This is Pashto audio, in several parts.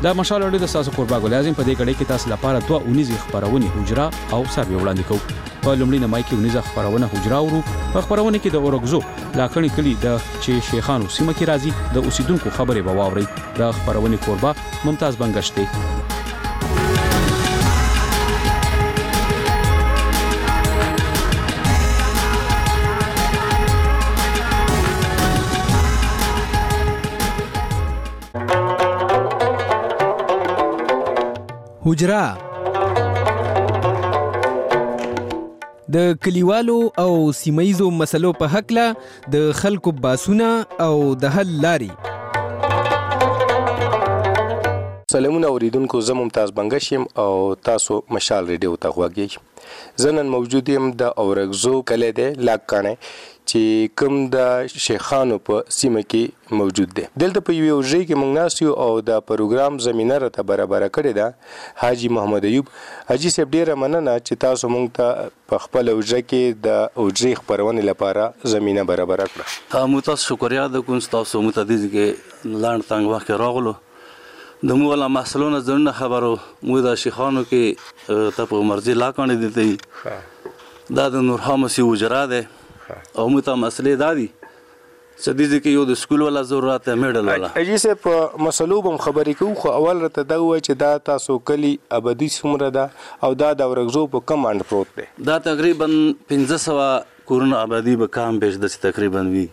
دا مشال اړیدو تاسو قربا ګل اعظم په دې کډې کې تاسو لپاره 2 اونیزه خبرونه حجره او سروي وړاندې کوو. په لومړي نمای کې اونیزه خبرونه حجره ورو په خبرونه کې د اورګزو لاکړی کلی د چې شیخانو سیمه کې راځي د اوسیدونکو خبرې به واوري. د خبرونه قربا ممتاز بنگشتي. حجره د کلیوالو او سیمایزو مسلو په حق له د خلکو باسونه او د حل لاري. سلامونه اوریدونکو، زه ممتاز بنگش یم او تاسو مشال ریډیو ته غوږی. زه نن موجود یم د اورګزو کلی دی لاککاڼی چې کوم د شیخانو په سیمه کې موجود دی. دلته په یوه ځای کې موږ ناست یو او د پروګرام زمینه راته برابره کړې ده حاجي محمد ایوب. حاجي صاحب ډیره مننه چې تاسو موږ ته په خپل اوجه کې د اوجري خبرونې لپاره زمینه برابره کړه. مو تاسو شکریا د کوم تاسو متدیز کې لاند تنګ وخت راغلو د مو ولا مسلونه ځنه خبرو مو د شیخانو کې ته په مرزي لاکانې دي دا د نورهامه سی وجرا ده او مو ته مسلې دادي چې دې کې یو د سکول ولا ضرورت میډل ولا. اجي سه په مسلو بم خبرې کوو خو اول راته دا وای چې دا تاسو کلی ابدي څومره ده او دا د ورغزو په کم اند پروت دی؟ دا تقریبا 1500 کورونه ابدي به کم بهش د تقریبا وی.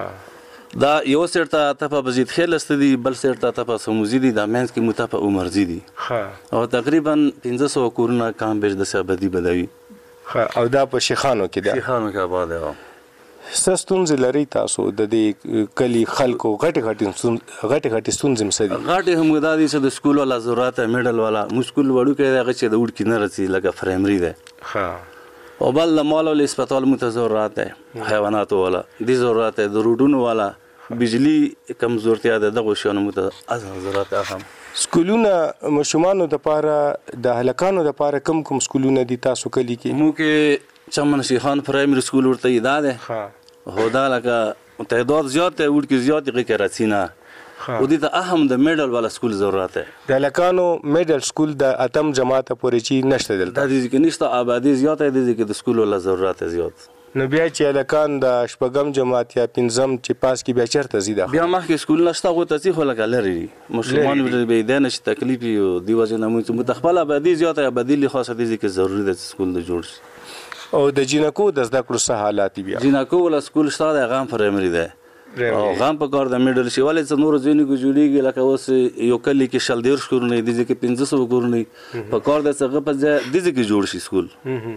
دا یو سرته ته په بزید خیل استدي بل سرته ته په سموزي دي د مینس کې متفق عمر زی دي او تقریبا 1500 کورونه کم بهش د ابدي بدوي. او دا په شیخانو کې ده؟ شیخانو کې آباد ده. ستونزې لري تاسو د دې کلی خلکو غټي ستونزې مسدي؟ غټي هم دا دي چې د سکول ولا ضرورت میډل ولا مشکل وړو کې هغه چې د وډ کې نه رسي لکه پرایمري ده او بل مال او هسپتال متضررات ده حیوانات ولا دي ضرورت ده د روډونو ولا بجلی کمزورتیا ده دغه شانو متضررات اهم. سکولونه مشومانو د پاره د هلکانو د پاره کوم سکولونه دي تاسو کلی کې؟ مو کې چمن شیخان پرایمری سکول ورته یدا ده هدا لکه تعداد زیات ہے وړ کې زیات کې راتسینا او دې ته اهم د میډل والا سکول ضرورت ہے. د لکانو میډل سکول د اتم جماعت پورې چی نشته دلته؟ د دې کې نشته آبادی زیات ہے د دې کې د سکول ولا ضرورت ہے زیات. نو بیا چې لکان د شپږم جماعت یا پنځم چې پاس کې بیا چرته زیاده بیا مخکې سکول نشته غو ته څه خلک لري مسلمان به دې نشي تکلیف یو دی وجه نه متخبل آبادی زیات ہے آبادی له خاصه دي کې ضروري ده سکول د جوړ. او د جینکو د زده کړو څه حالات بیا؟ جینکو ولا سکول شته د غام پرایمري ده او غام په کار د میډل شي ولې څه نور ځینې کو جوړیږي لکه اوس یو کلی کې شل دیر شکرونه دي چې 1500 کورونه په کار د څنګه په دې کې جوړ شي سکول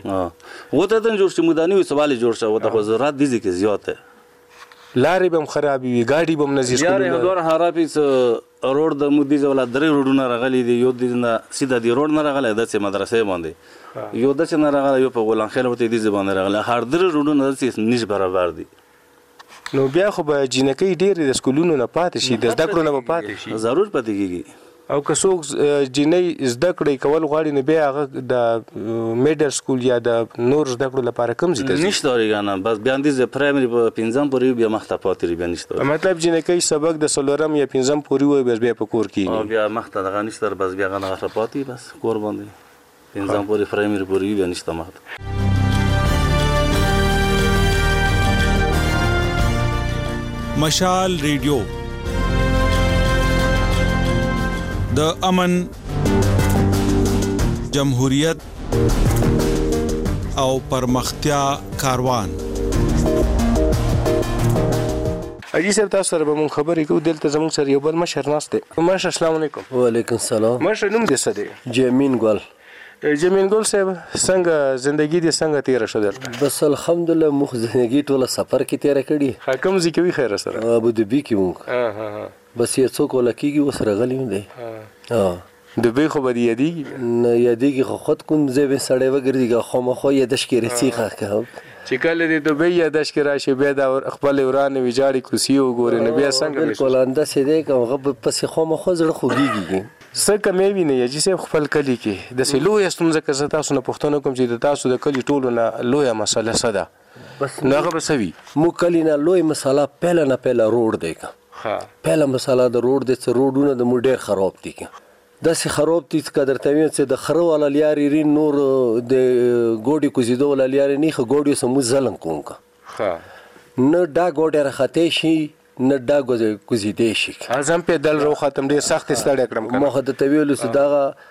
وته د جوړ شي مداني سوال جوړ شي وته خو ضرورت دي چې زیات ہے. لارې بم خرابې وي ګاډي بم نزي سکول یاره دور خرابې روډ د مودي ولا درې روډونه راغلي دي یو د سیده دی روډ نه راغلی د مدرسې باندې یو د نه راغلی یو په غولان خیل ورته دي باندې راغلی هر درې روډونه د نش برابر دي. نو بیا خو به جینکې ډېرې د سکولونو نه پاتې شي د زده کړو نه به پاتې شي ضرور پاتې کېږي. او که څوک جینۍ زده کړې کول غواړي نو بیا هغه د میډل سکول یا د نور زده کړو لپاره کوم ځای ته ځي؟ نشته اورېږه نه بس بیا همدې پرایمري په پنځم پورې بیا مخته پاتې بیا نشته. مطلب جینکۍ سبق د څلورم یا پنځم پورې وایي بس بیا په کور کېږي بیا مخته دغه نشته بس بیا هغه نغښته پاتې بس کور باندې پنځم پورې پرایمري پورې بیا نشته مخته. مشال ریډیو د امن جمهوریت او پرمختیا کاروان. اجي صاحب تاسو سره به مونږ خبرې کوو دلته زموږ سره یو بل مشر ناست دی. مشر السلام علیکم. وعلیکم السلام. مشر نوم دې څه دی؟ جمین ګل. جمین ګل صاحب څنګه زندگی دې څنګه تیر شو دلته؟ بس الحمدلله مخ زندگی ټوله سفر کې تیر کړي. کوم ځای کې وی خیر سره؟ ابو ظبي کې مونږ بس یې څوک ولکېږي وسره غلی دی. دبي خو به یادېږي نه یادېږي خو خود کوم ځای به سړی وګرځي خامخا یادش کې رسیږه چې کله دې دبي یادش کې راشي بیا د خپل ورانه ویجاړي کوسي وګوري نه بیا څنګه بالکل انداسې دی که هغه پسې خامخا زړه خوږېږي. څه کمې ویني اجي صاحب خپل کلي کې داسې لویه ستونزه که زه تاسو نه پوښتنه کوم چې د تاسو د کلي ټولو نه لویه مسله څه ده نو هغه به څه وي؟ موږ کلي نه لوی مسله پهله نه پهله روډ دی که پهله مسله د روډ دی چې روډونه د موږ ډېر خراب دي که داسې خراب دي که درته وایم چې د خره والا لیارې رین نور د ګوډې کوزېدو والا لیارې نه ښه ګوډې سمو ظلم کوم که نه دا ګوډې راختی شي نه دا کوزېدی شي اعظم پیدل رو ختم ډېر سخت ستړی کړم ما خو درته ویلو چې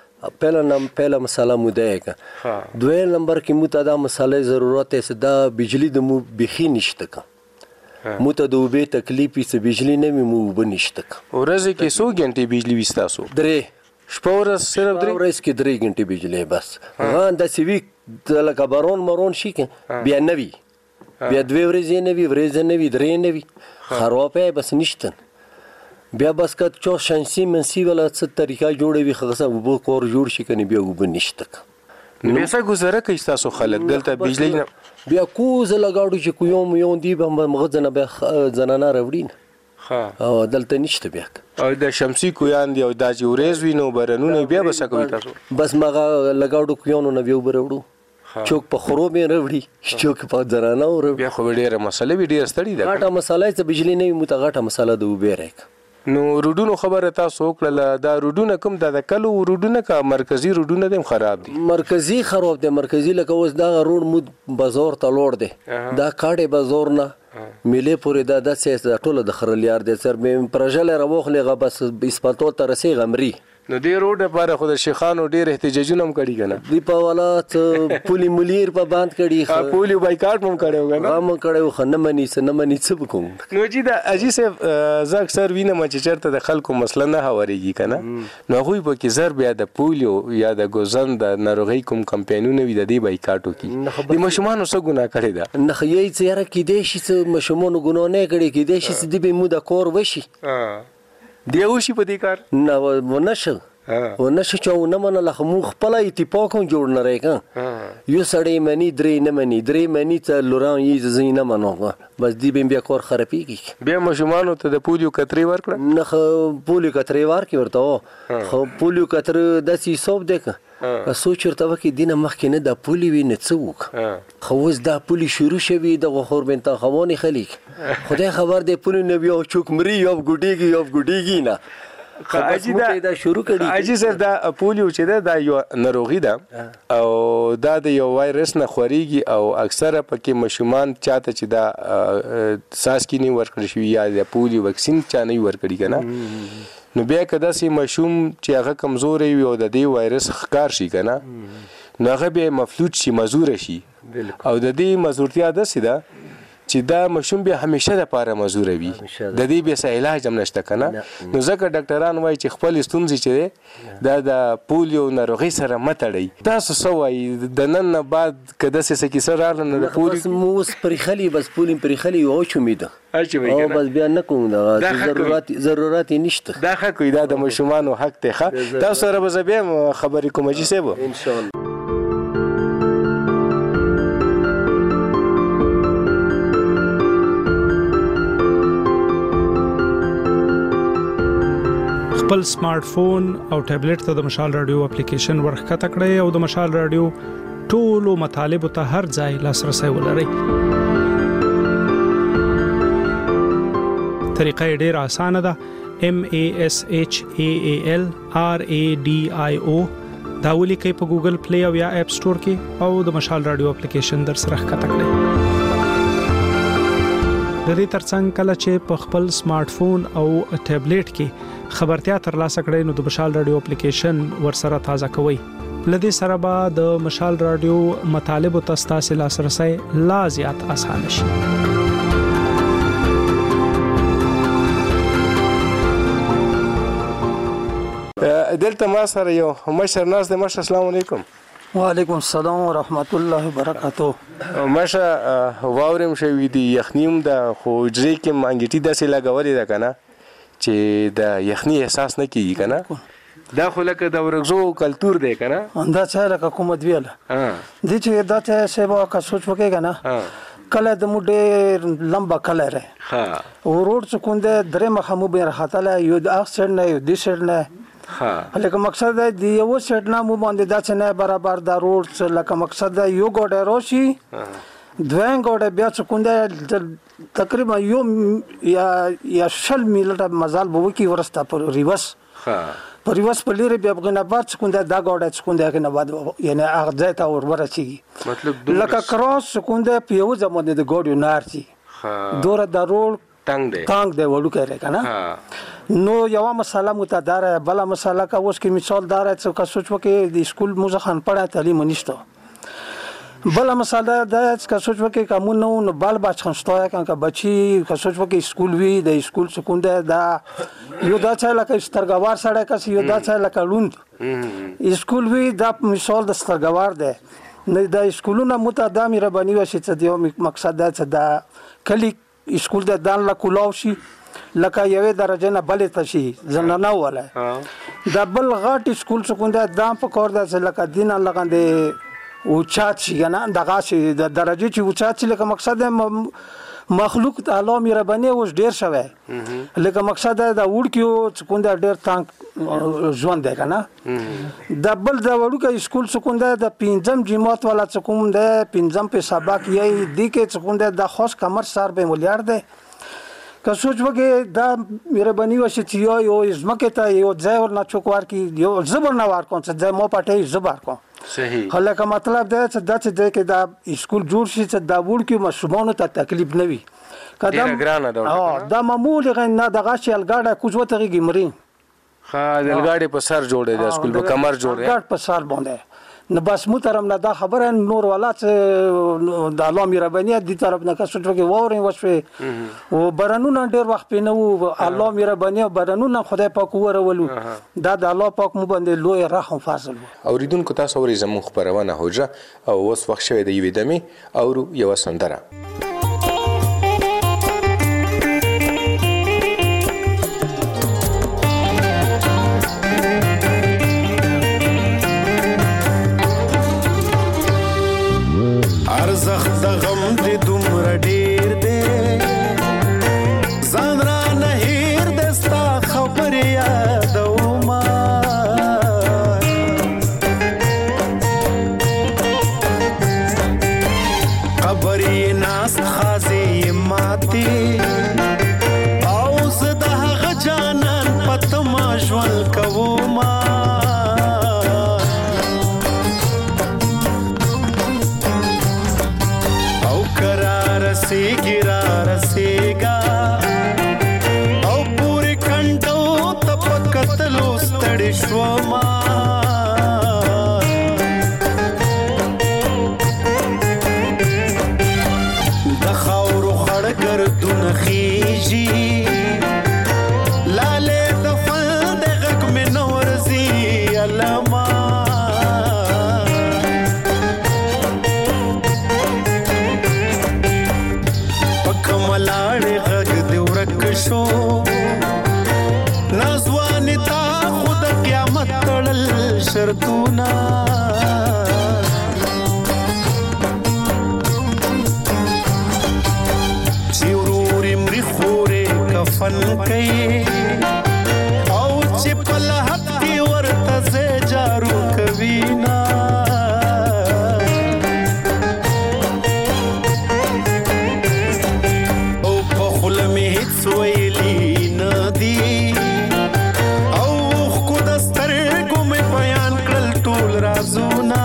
دغه پهله مساله مو ده که دویم نمبر کې مو ته دا مسالې ضرورت دی چې دا بجلی د مو بیخي نشته که مو ته د اوبې تکلیف وي چې بجلی نه وي مو اوبه نشته که ورځې کې څو ګنټې بجلی وي ستاسو 3 شپه ورځ صرف 3 ورځ کې 3 ګنټې بجلی بس داسې وي لکه بارون مرون شي که بیا نه وي بیا 2 ورځې نه وي ورځې نه وي 3 نه وي خراب یې بس نشته بیا بس که چا شانسي منسي والا څه طریقه جوړوي ښه اوبه کور جوړ شي که نه بیا اوبه نشته که بیا څه ګزاره کوي ستاسو خلک دلته بجلی نه بیا کوزه لګاړو چې کوم یو دی به مغه ځنه بیا زنانه راوړي او دلته نشته بیا او د شمسي کویان دی او دا چې ورځ وي نو برنونه بیا به څه کوي تاسو بس مغه لګاړو کویانو نه بیا وروړو چوک په خرو به راوړي چوک په زنانه وروړي بیا خو ډېره مسله وي ډېر ستړي ده غاټه مسله چې بجلی نه وي متغاټه مسله د وبې راک نو روډونو خبره تاسو وکړه دا روډونه کوم د کلو روډونه کا مرکزی روډونه دیم خراب دي مرکزی خراب دي مرکزی لکه اوس دا روډ مود بازار ته لوړ دي دا کاډه بازار نه ملي پورې دا د ټوله د خرلیار دي سر به پرجل راوخلغه بس اسپالتو ته رسي غمري نو دې روډ لپاره خو د شیخانو ډېر احتجاجونه هم کړي کنه دی په والا پولی ملیر په باند کړي پولی بایکاټ هم کړو کنه هم کړو خو نه مني څه وکوم نو جی دا اجي صاحب زه اکثر وینم چې چرته د خلکو مسله نه هواريږي کنه نو هغوی په کې زر بیا د پولیو یا د ګوزن د ناروغي کوم کمپاینونه وي د دې بایکاټو کې د مشمانو څه ګناه کړی دا نه یې چې یاره کې دې شي مشمانو ګناه نه کړي کې دې شي د به مو د کور وشي دی وشي په دې کار نه ونشه چې نه منله خو مونږ خپله اتفاق هم جوړ نه رای که یو سړی مني درې نه مني درې مني ته لوران یې زه نه منو بس دی به بیا کور خرابېږي بیا ماشومانو ته د پولیو کترې ورکړه نه خو پولیو کترې ورکړې ورته خو پولیو کتره داسې حساب دی که سوچ ورته وکړي دینه مخکې نه دا پولي وي نه څه وکړه خو اوس دا پولي شروع شوي دغه خوربنتخبانې خلک خدای خبر دی پولي نه بیا چوک مري یا ګوډېږي نه دا شروع کړي اجي سر دا پولیو چې دا یو ناروغي ده او دا د یو وایرس نه خوريږي او اکثره پکې مشومان چاته چې دا ساسکی نه ورکړي شوی یا د پولیو وکسین چا نه ورکړي کنه نو بیا کدا سي مشوم چې هغه کمزوري وي او د دې وایرس ښکار شي کنه نو هغه به مفلوج شي مزور شي او د دې مزورتیا د سیده چې دا مشوم به همیشه د پاره مزور وي د دې به څه علاج هم نشته کنه نو ځکه ډاکټران وایي چې خپل ستونزې چې دا د پولیو ناروغي سره متړي تاسو څه وایي د نن نه بعد کده څه کې سره راغله د پولیو موس پرخلي بس پولیو پرخلي او چومیده او بس بیا نه کوم دا ضرورت نشته دا حق وي دا د مشومانو حق ته تاسو سره به زه بیا خبرې کوم چې سبا ان شاء الله خپل سمارټ فون او ټابلیټ ته د مشال رادیو اپلیکیشن ورخکته کړئ او د مشال رادیو ټولو مطالبه ته هر ځای لاسرسي ولرئ. طریقه ډېر اسانه ده. MASHAAL RADIO دا ولیکئ په ګوګل پلی او یا اپ سٹور کې او د مشال رادیو اپلیکیشن در سره ښکته کړئ. د دې ترڅنګ کله چې په خپل سمارټ فون او ټابلیټ کې خبرتیا ترلاسه کړئ نو د مشال رادیو اپلیکیشن ورسره تازه کوئ. لدې سره به د مشال رادیو مطالبه تاسو لاسرسي لا زیات اسانه شي. دلته ما سره یو مشر ناز د مشر السلام علیکم. وعلیکم السلام ورحمت الله وبرکاته. ماشه واورم شوی دی یخنیم د خو جری کې مانګټی داسې لګولې ده کنه چې د یخنی احساس نه کیږي کنه دا خو لکه د ورغزو کلتور دی کنه دا چې لکه کومه دیاله دي چې دا چې سبا کا سوچ وکړي کنه کله د موډه لمبا کله رہے ها ورور څخه کنده درې مخمو به راحتله یو د اکسر نه یو د سر نه ها لکه مقصد دی یو سر نه مو باندې دا چې نه برابر د رور څخه لکه مقصد یو ګوډه روشي دوین ګوډه بیا څخه کنده تقریبا یو یا شل میلټه مزال بو کی ورسته پر ریورس ها پریوس پلیری بیا بغنه بعد څنګه دا ګوډه څنګه کنه بعد یعنی هغه ځای ته ورورچی مطلب لکه کراس څنګه پیو زمونه د ګوډو نارچی دوره د روډ تانګ دی وړو کوي کنه نو یو مسله متدار بل مسله کا اوس کې مثال دار څه کا سوچ وکي د سکول موزه خان پړه تعلیم نشته بل مسله دا چې سوچ وکي کوم نو بال بچ خنستویا کا بچي کا سوچ وکي سکول وی د سکول څخه دا یو دا چې لکه سترګوار سره کا یو دا چې لکه لوند سکول وی دا مثال د سترګوار دی نه د سکولونو متدامي رباني وشي چې دیو مقصد دا چې دا کلی سکول د دان لا کولاو شي لکه یوې درجه نه بلې ته شي زنانه ولا دا بل غاټ سکول څخه دا په کور دا چې لکه دین لغاندې او چات شي کنه دغه شي د درجه چې او چات لکه مقصد مخلوق تعالی مهرباني اوس ډیر شوی لکه مقصد دا وړ کیو څنګه ډیر تانګ ژوند دی کنه د بل دا وړو کې سکول څنګه د پنځم جماعت والا څنګه د پنځم په سبق یې دی کې څنګه د خاص کمر سر به مليار دی که سوچ وکي دا مهرباني وشي چې یو ځمکه ته یو ځای ورنه چوکوار کی یو زبر نه وار کوم چې مو پټه زبر کوم صحیح هلکه مطلب دا چې د کې دا سکول جوړ شي چې دا وړ کې مشروبونو ته تکلیف نه وي ډیره ګرانه ده دا معمول غن نه دغه شي الګاډه کوجوته غیمرین الګاډي په سر جوړې ده سکول په کمر جوړې الګاډ په سر باندې نو بس محترم نه دا خبره نور والا چې د الله مهرباني دي طرف نه کسو چې ووري وشوي او برانونه ډیر وخت پینو الله مهرباني برانونه خدای پاک ورولو دا د الله پاک مو باندې لوی رحم فضل اوریدونکو تاسو اوري زموږ خبرونه هوجه او اوس وخت شوی د یوې دمي او یو سندره ارزخت غم دې دومره ډیر دی ځان را نه هیر د ستا خبرې یادومه قبر یې ناست خازې یې ماتې او زه د هغه جانان په تمه ژوند کومه गिरा रसेगा او پوری کنډو تپ کتلو ستړي شوما د خاورو خړګر دون خيږي لاله د فل د غک مې نورزي علما ملاړې غږ دې ورک شو نازوانې تا خود قیامت تړل شرطونه چې ورورې مري خورې کفن کوي او چې په لحد کې ورته ځای جارو کوي نه ویلی ندی او خو د سترګو مې بیان کړل ټول رازونه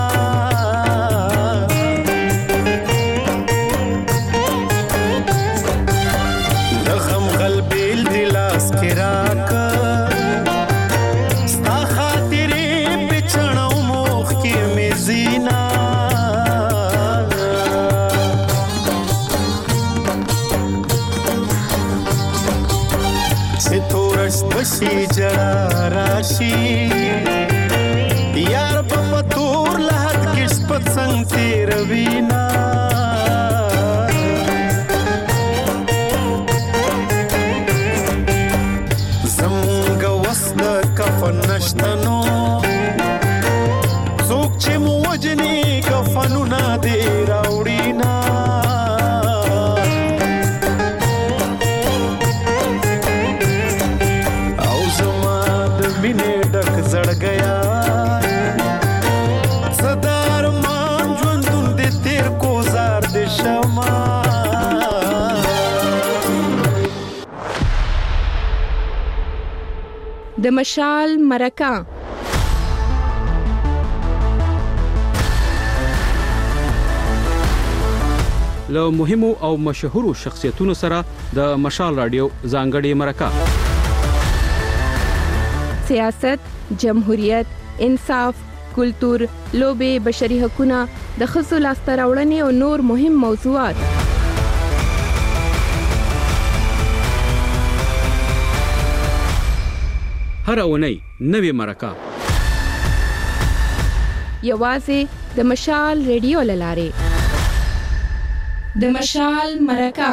د غم غلبیل دی لاس کې راکه ستا خاطرې پچړو موخ کې مې زینا بشي جړه راشي یار په تور لحد کې شپت څنګه تیروینا زمونږ وسد کفن نشتنو څوک چې مو وجني کفنونه دې راوړینا زړ گیا صدر مان ژوندون دې تیر کو زار دې شما د مشال مرکه. له مهمو او مشهورو شخصیتونو سره د مشال رادیو ځانګړې مرکه. سیاست، جمهوریت، انصاف، کلتور، لوبې، بشري حقوقونه، د ښځو لاسته راوړنې او نور مهم موضوعات. هر اونۍ نوې مرکه یوازې د مشال ریډیو له لارې. د مشال مرکه.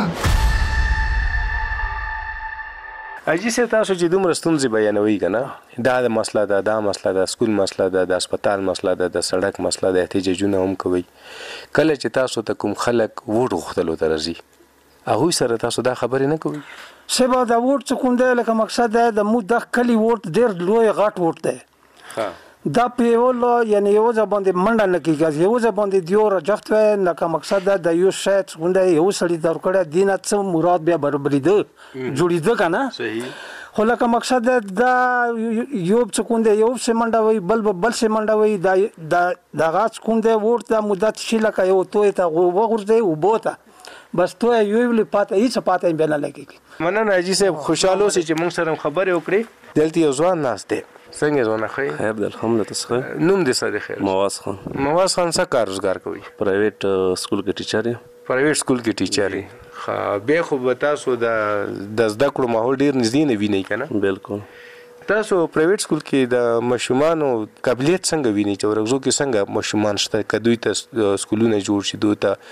اجي سه تاسو چې دومره ستونزې بیانوي کنه، دا د مسله ده، دا مسله ده، سکول مسله ده، د هسپتال مسله ده، د سړک مسله ده، احتجاجونه هم کوي. کله چې تاسو ته کوم خلک ووټ غوښتلو ته راځي هغوی سره تاسو دا خبرې نه کوي؟ سبا دا ووټ څه کوم دی لکه مقصد دی د مو د کلی ووټ ډېر لوی غټ ووټ دی. دا په یو یعنی یو ځای باندې منډه نه کېږي، یو ځای باندې دیو راجخت وی لکه مقصد دا یو شاید څنګه یو سړی درکړه دینه څه مراد بیا برابرې ده جوړېده کنه. صحیح. خو لکه مقصد دا یو څه کوم دی یو څه منډه وی بل څه منډه وی دا غاڅ کوم دی ووټ د مدت شي لکه یو توې ته وغورځي او بوته بس تو یو ویل پاته هیڅ پاته به نه لګي. مننه اجي صاحب، خوشاله اوسئ چې موږ سره خبرې وکړې. دلته یو ځوان ناست دی. څنګه ځوانه خیر؟ خیر دی الحمدلله. تاسو نوم دې څه دی؟ خیر. مواز خان. مواز خان څه کار روزګار کوي؟ پرایویټ سکول کې ټیچر یم. پرایویټ سکول کې ټیچر یم. ښه، بیا خو به تاسو د زده کړو ماحول ډېر نږدې نه وینئ که نه؟ بالکل. تاسو پرایویټ سکول کې د ماشومانو قابلیت څنګه وینئ چې ورغزو کې څنګه ماشومان شته که دوی ته سکولونه جوړ شي، دوی ته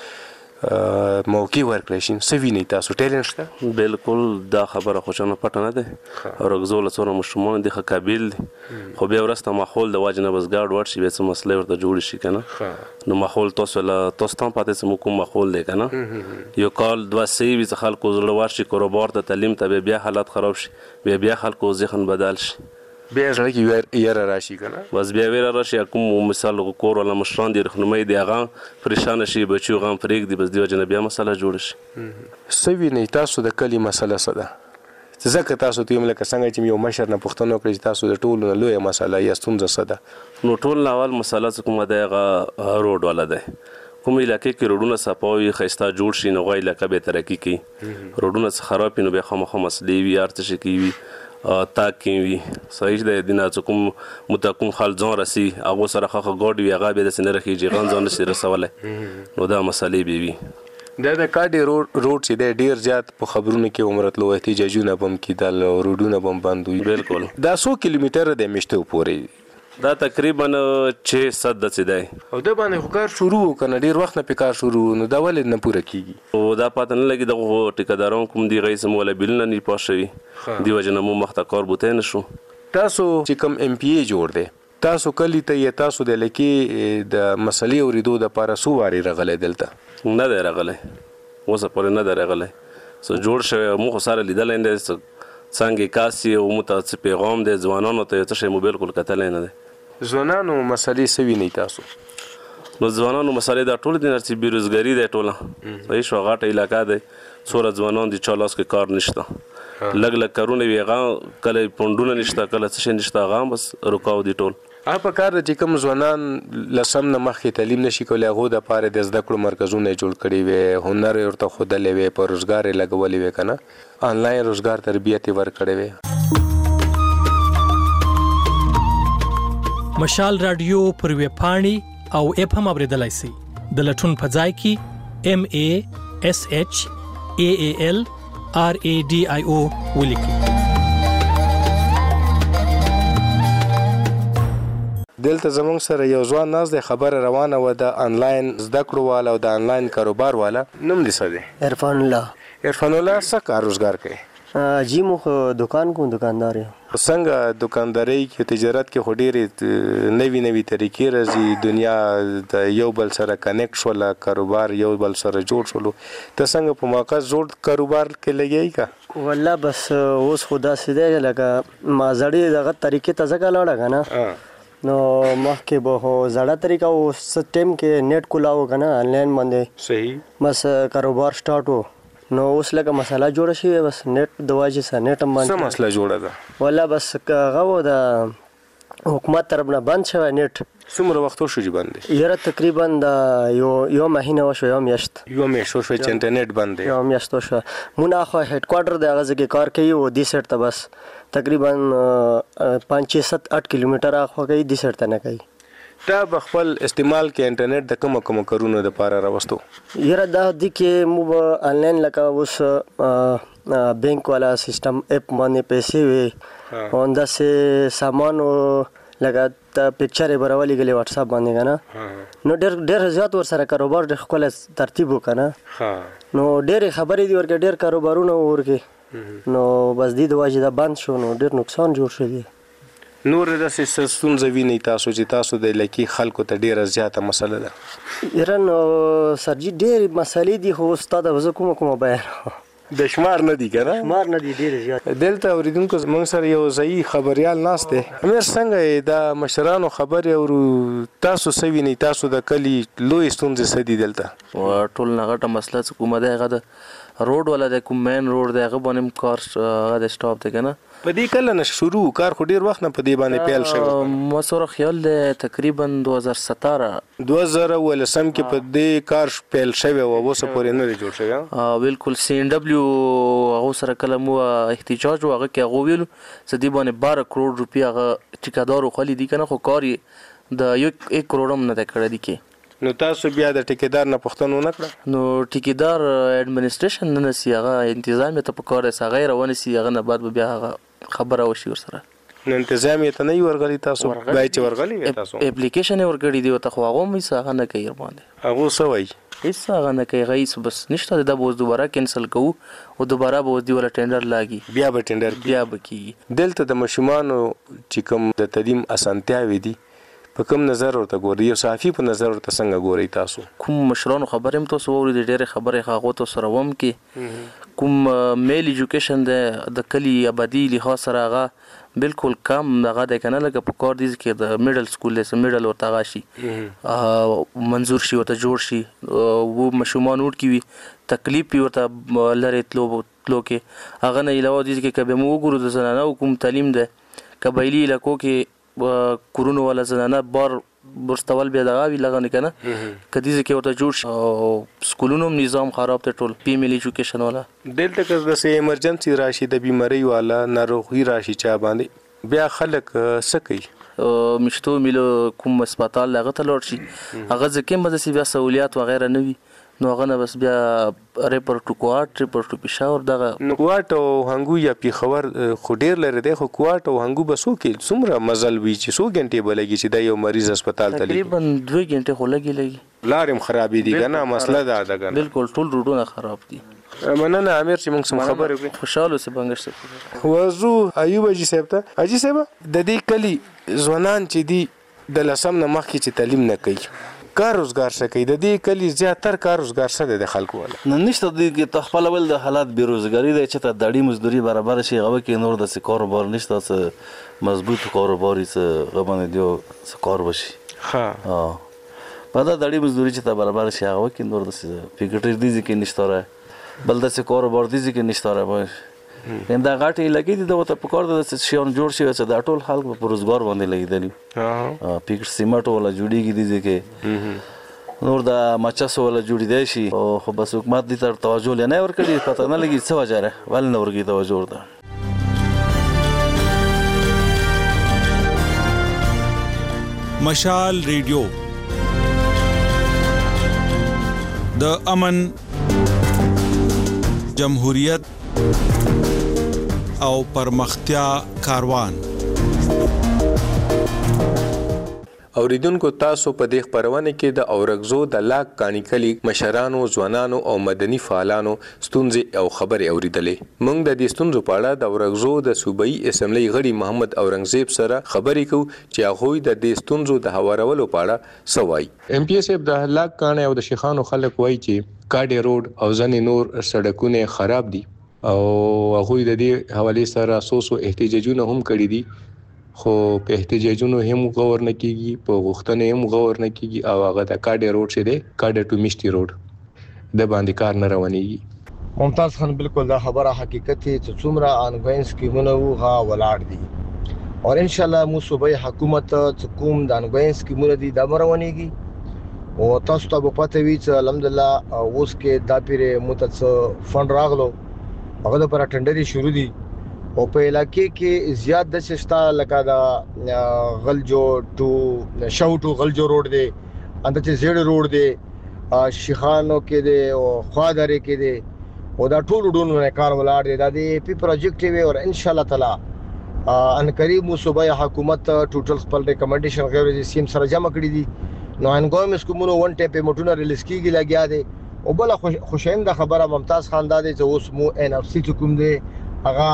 موقع ورکړی شي، څه وینئ تاسو؟ ټیلنټ شته؟ بالکل، دا خبره خو چانه پټه نه ده. ورغزو له څومره ماشومان دي ښه قابل دي، خو بیا وروسته ماحول د وجې نه بس ګډ وډ شي، بیا څه مسلې ورته جوړې شي که نه. نو ماحول تاسو ته هم پاتې څه کوم ماحول دی که نه. یو کال دوه صحیح وي چې خلکو زړه ور شي کاروبار ته تعلیم ته، بیا حالات خراب شي، بیا خلکو ذهن بدل شي، بیا زړه کې یره راشي که نه. بس بیا ویره راشي. کوم مثال کور والا مشران دي رهنمایي دي هغه پریشانه شي، بچي هغه هم پرېږدي، بس دې وجې نه بیا مسله جوړه شي. څه وینئ تاسو د کلي مسله څه ده؟ ځکه تاسو ته یم لکه څنګه چې یو مشر نه پوښتنه وکړئ چې تاسو د ټولو نه لویه مسله یا ستونزه څه ده؟ نو ټول نه اول مسله چې کومه دی هغه روډ والا دی. کوم علاقې کې روډونه صفا وي ښایسته جوړ شي نو هغه علاقه به ترقي کوي. روډونه څه خراب وي نو بیا خامخا مسلې وي، هر څه شي وي، تاک وي. صحیح دی دینه چې کوم متکم خال ځان رسی هغه سره خخه ګاډ وي هغه به د سینه رخیږي غن ځان نشي رسوله، نو دا مسلې به وي. دا د کاډي روډ چې دی ډیر زیات په خبرونو کې عمرتلو احتجاجونه بم کېدل، روډونه بم بند وي. بالکل. دا 100 کیلومتره د میشتو پورې دا تقریبا 600 دڅ دی او دا باندې خو کار شروع کنه ډیر وخت نه پکار شروع نو دا ولې نه پوره کیږي؟ او دا پاتې نه لګي د ټیکداران کوم دی غیس مولا بیل نه پښوي دی وجنه مو مخته کار بوته نشو. تاسو چې کوم ام پی ای جوړ دی تاسو کلی ته یا تاسو د لکی د مسلې اوریدو د پاره سو واری رغله دلته نه دی رغله وسه پر نه دی رغله سو جوړ شوی مو خو سره لیدل نه څنګه کاسي او متعصب پیغام د ځوانانو ته څه شی موبایل کول کتل نه دی. ځوانانو مسلې سوي نه تاسو نو ځوانانو مسلې دا ټول دي چې بیروزګاری دی ټوله صحیح شو غاټه علاقہ دی څوره ځوانان دي چالاس کې کار نشته لګ لګ کارونه وی هغه کله پوندونه نشته کله څه نشته هغه بس رکاو دي ټول. په کار چې کوم ځوانان لسم نه مخکې تعلیم نشي کولای هغه د پاره د زده کړو مرکزونه جوړ کړي وي هنر ورته خودلې وي په روزګار لګولې وي کنه آنلاین روزګار تربیت ورکړي وي. مشال رادیو پر ویب پاڼې او اپ هم اوریدلای شئ د لټون په ځای کې MASHAALRADIO ولیکئ. دلته زموږ سره یو ځوان ناز دی خبره روانه و د آنلاین زده کړو والا او د آنلاین کاروبار والا. نوم دې څه دی؟ عرفان الله. عرفان الله څه کار روزګار کوي؟ جی مو دکان کوم دکاندار یم. څنګه دکانداري کې تجارت کې خو ډېرې نوي طریقې راځي دنیا د یو بل سره کنیکټ شول کاروبار یو بل سره جوړ شول ته څنګه په موقع جوړ کاروبار کې لګیای کا؟ والله بس اوس خدا سیده لکه ما زړی دغه طریقې ته ځکه لاړه کنه نو مخکې به زړه طریقه او ټیم کې نیټ کولاو کنه آنلاین باندې صحیح بس کاروبار سٹارټ وو نو اوس لکه مسله جوړه شوې بس نیټ د واجې سره نیټ هم باندې څه مسله جوړه ده ولا بس هغه د حکومت طرف نه بند شوی نیټ څومره وخت وشو چې بند دی یاره تقریبا د یو مهینه وشو یو میاشت وشو چې انټرنیټ بند دی یو میاشت وشو مونږ خو هډ کوارټر د هغه ځای کار کوي او دې سیټ ته بس تقریبا 5-7-8 کیلومتره خو کوي دې سیټ ته نه کوي دا بخپل استعمال کې انټرنیټ د کوم کارونو د پاره راوستو یاره دا د کې مو آنلاین لکه اوس بینک والا سیستم اپ باندې پیسې وي او انداسه سامان لکه ته پکچر برولې غلې واتس اپ باندې کنه نو ډېر زیات ور سره کاروبار د خپل ترتیب وکنه نو ډېر خبرې دی ورګه ډېر کاروبارونه ورګه نو بس دې د واجب بند شو نو ډېر نقصان جوړ شو دی نور د سستون زوینې تاسو چې تاسو د لکی خلکو ته ډیره زیاته مسله ده ایران سرجی ډېر مسلې دي خو استاد وزه کوم بیان د شمار نه دي کنه شمار نه دي ډېر زیات دلته اوریدونکو موږ سره یو ځای خبريال ناشته امیر څنګه د مشرانو خبرې او تاسو سویني تاسو د کلی لوی ستونزې سدي دلته ټول نغټه مسله کومه ده هغه د روډ ولا د کوم مین روډ دی هغه باندې کار هغه د سټاپ دی کنه په دې کله نه شروع کار خو ډیر وخت نه په دې باندې پیل شوی ما سره خیال دی تقریبا 2017 کې په دې کار پیل شوی او اوس پورې نه جوړ شوی بالکل سی ان دبليو هغه سره کله مو احتجاج هغه کې هغه ویلو چې دی باندې 12 کروڑ روپیا هغه ټیکادار خو لیدي کنه خو کار د 1 کروڑ هم نه کړی دی کې نو تاسو بیا د ټیکیدار نه پښتنه نه کړ نو ټیکیدار اډمنستریشن نه سی هغه تنظیم ته په کار سره غیر ونه سی هغه نه بعد بیا هغه خبره وشي ور سره نو تنظیم ته نه ورغلی تاسو بای چې ورغلی تاسو اپلیکیشن ورګړی دی ته خو هغه مې ساغه نه کوي باندې هغه سوي هیڅ هغه نه کوي غیس بس نشته د بوز دوباره کینسل کوو او دوباره بوز دی ولا ټینډر لاګي بیا به ټینډر بیا بکی دلته د مشمانو چې کوم د تعلیم اسانتیاوي دي په کوم نظر ورته ګوري یو صحافي په نظر ورته څنګه ګوري تاسو کوم مشرانو خبرې هم تاسو اوري ډېرې خبرې هغه تاسو سره ووم کې کوم میل ایجوکیشن د کلی آبادی له سره هغه بالکل کم هغه د کنه لکه په کار دي کې د میډل سکول له میډل ورته غاشي منظور شي ورته جوړ شي وو مشومان ور کی تکلیف ورته لری تلو کې هغه نه علاوه دي کې کبه مو ګورو د زنانه حکومت تعلیم ده قبایلی علاقو کې کورونو ولا زنانه بار برستول بیا دغه وی لغه کنه کدی ځکه ورته جوړ شي سکولونو نظام خراب ته ټول فیمیل ایجوکیشن ولا دلته که د ایمرجنسي راشي د بیماری والا ناروغي راشي چا باندې بیا خلک سکی مشتو ملو کوم هسپتال لغه ته لور شي هغه ځکه مزه بیا سہولیات وغیرہ نه وي نو هغه نه بس بیا ریپورټ ټو کوارټ ریپورټ ټو پېښور دغه نو کوارټ او هنګو یا پیښور خو ډیر لري دی خو کوارټ او هنګو بسو کې څومره مزل وی چې 100 غنټې بلګي چې د یو مریض هسپتال ته تقریبا 2 غنټې خو لګي لارم خرابې دي کنه مسله ده کنه بالکل ټول روډونه خراب دي مننه امیر چې موږ سم خبرې وکړو خوشاله سه بنګشت وزو ایوب اجي صاحب ته اجي صاحب د دې کلی ځوانان چې دي د لسم نه مخکې چې تعلیم نه کوي کار روزګار شکې د دې کلی زیاتر کار روزګار شته د خلکو ولا نه نشته د تخپل ول د حالات بیروزګاری د چې ته دړی مزدوري برابر شي غو کې نور د کاروبار نشته څه مضبوط کاروباري څه غمنه دیو څه کار وشي ها په دا دړی مزدوري چې ته برابر شي غو کې نور د فکر دي چې نشته را بل د کاروبار دي چې نشته را انده غاټي لګي دي د په کار د شیون جوړ شي چې د ټول خلک په روزګار باندې لګیدلی پیکټ سیمټ ولا جوړیږي دي چې نور د مچاسو ولا جوړی دی شي او بس حکومت دې تر توجه نه ورکړي پته نه لګي څه وجه ده ول نه ورګي توجه ورته مشال ریډیو د امن جمهوریت او پرمختیا کاروان اوریدونکو تاسو په دې خبرونه کې د اورګزو د لاک کانی کلی مشرانو ځوانانو او مدني فعالانو ستونزې او خبرې اوریدلې موږ د دې ستونزو په اړه د اورګزو د صوبایي اسمبلی غړي محمد اورنګزیب سره خبرې کوو چې هغه د دې ستونزو د هوارولو په اړه سوای ام پی ایس اف د لاک کانی او د شیخانو خلک وایي چې کاډي روډ او ځنې نور سړکونه خراب دي او هغه د دې حواله سره سوسو احتجاجونه هم کړی دي خو په احتجاجونو هم غور نه کیږي په غوښتنې هم غور نه کیږي او هغه د کاډي روډ شه دی کاډي ټو میشتي روډ د باندې کار نه روانيږي ممتاز خان بالکل دا خبره حقیقت چې څومره انګوین سکیمونه وغه ولاړ دي او ان شاء الله مو صوبای حکومت کوم د انګوین سکیمونه دي دا روانيږي او تاسو ته په پته وی چې الحمدلله اوس کې دا پیره متڅ فند راغلو هغه د پر ټندري شروع دي او په علاقې کې زیات د شستا لکه دا غلجو ټو شاوټو غلجو روډ دی انده چې زیړ روډ دی شیخانو کې دی او خوادره کې دی او دا ټول ډونونه کار ولاړ دی دا دی پی پروجیکټ وی او ان شاء الله تعالی ان قریب مو صوبای حکومت ټوټل خپل ریکمنډیشن غیر سیم سره جمع کړی دي نو انګوم اسکومونو ون ټیپ موټونه ریلیز کیږي لګیا دي او بل خوشاینده خبره ممتاز خان دا دی چې اوس مو ان اف سی کوم دی هغه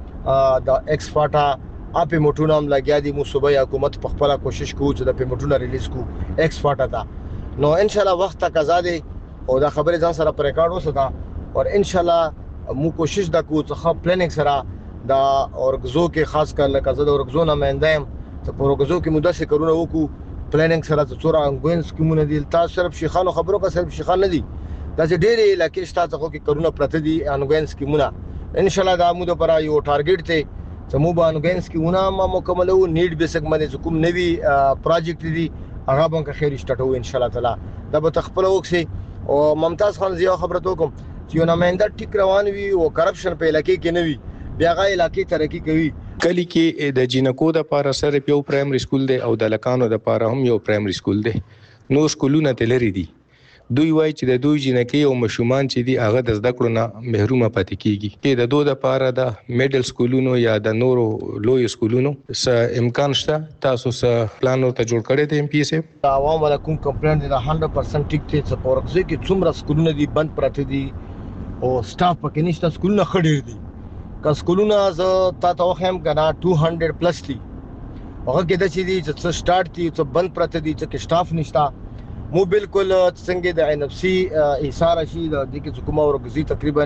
د ایکسپورټا اپی موټونه هم لګیا دي مو صوبای حکومت په خپل کوشش کوي چې د پیمټونه ریلیز کو ایکسپورټا تا نو ان شاء الله وخت تک آزاد او دا خبره ځان سره پر ریکارډ وساته اور ان شاء الله مو کوشش دا کو چې خپ پلانینګ سره دا اورګزو کې خاص کر لکه زه د اورګزو نه مندایم ته پروګزو کې مدد څخه کارونه وکړو پلانینګ سره څورا انګوین سکیمونه دي تاسو صرف شیخانو خبرو کا صرف شیخان نه دي دا چې ډېرې علاقې شته چې کارونه پرته دي انګوین سکیمونه ان شاء الله دا مو د پر یو ټارګټ ته سمو باندې سکیمونه ما مکمل او نیډ بیسک باندې کوم نوی پروجیکټ دي هغه باندې خیر شټو ان شاء الله تعالی دا به تخپل وکسي او ممتاز خان زیو خبرته کوم چې یو نماینده ټیک روان وي او کرپشن په علاقې کې نه وي بیا غا علاقې ترقی کوي کلی کې د جینکو د پاره سره یو پرایمري سکول دی او د لکانو د پاره هم یو پرایمري سکول دی نو سکولونه تلری دي دوی وای چې د دوی جنکی او مشومان چې دی هغه د زده کړو نه محرومه پاتې کیږي کې د دوه د پاره د میډل سکولونو یا د نورو لوی سکولونو س امکان شته تاسو س پلانو ته جوړ کړی د ام پی ایس عوام علیکم کمپلینټ دی 100% ټیک ته سپورټ کې څومره سکولونه دي بند پراته دي او سټاف پکې نشته سکولونه خډیر دي کا سکولونه ز تا ته هم کنه 200 پلس دي هغه کې د چې دي چې سٹارټ دي چې بند پراته دي چې سټاف نشته مو بالکل څنګه د ان اف سی ایثار شي د دې کې حکومت ورغزي تقریبا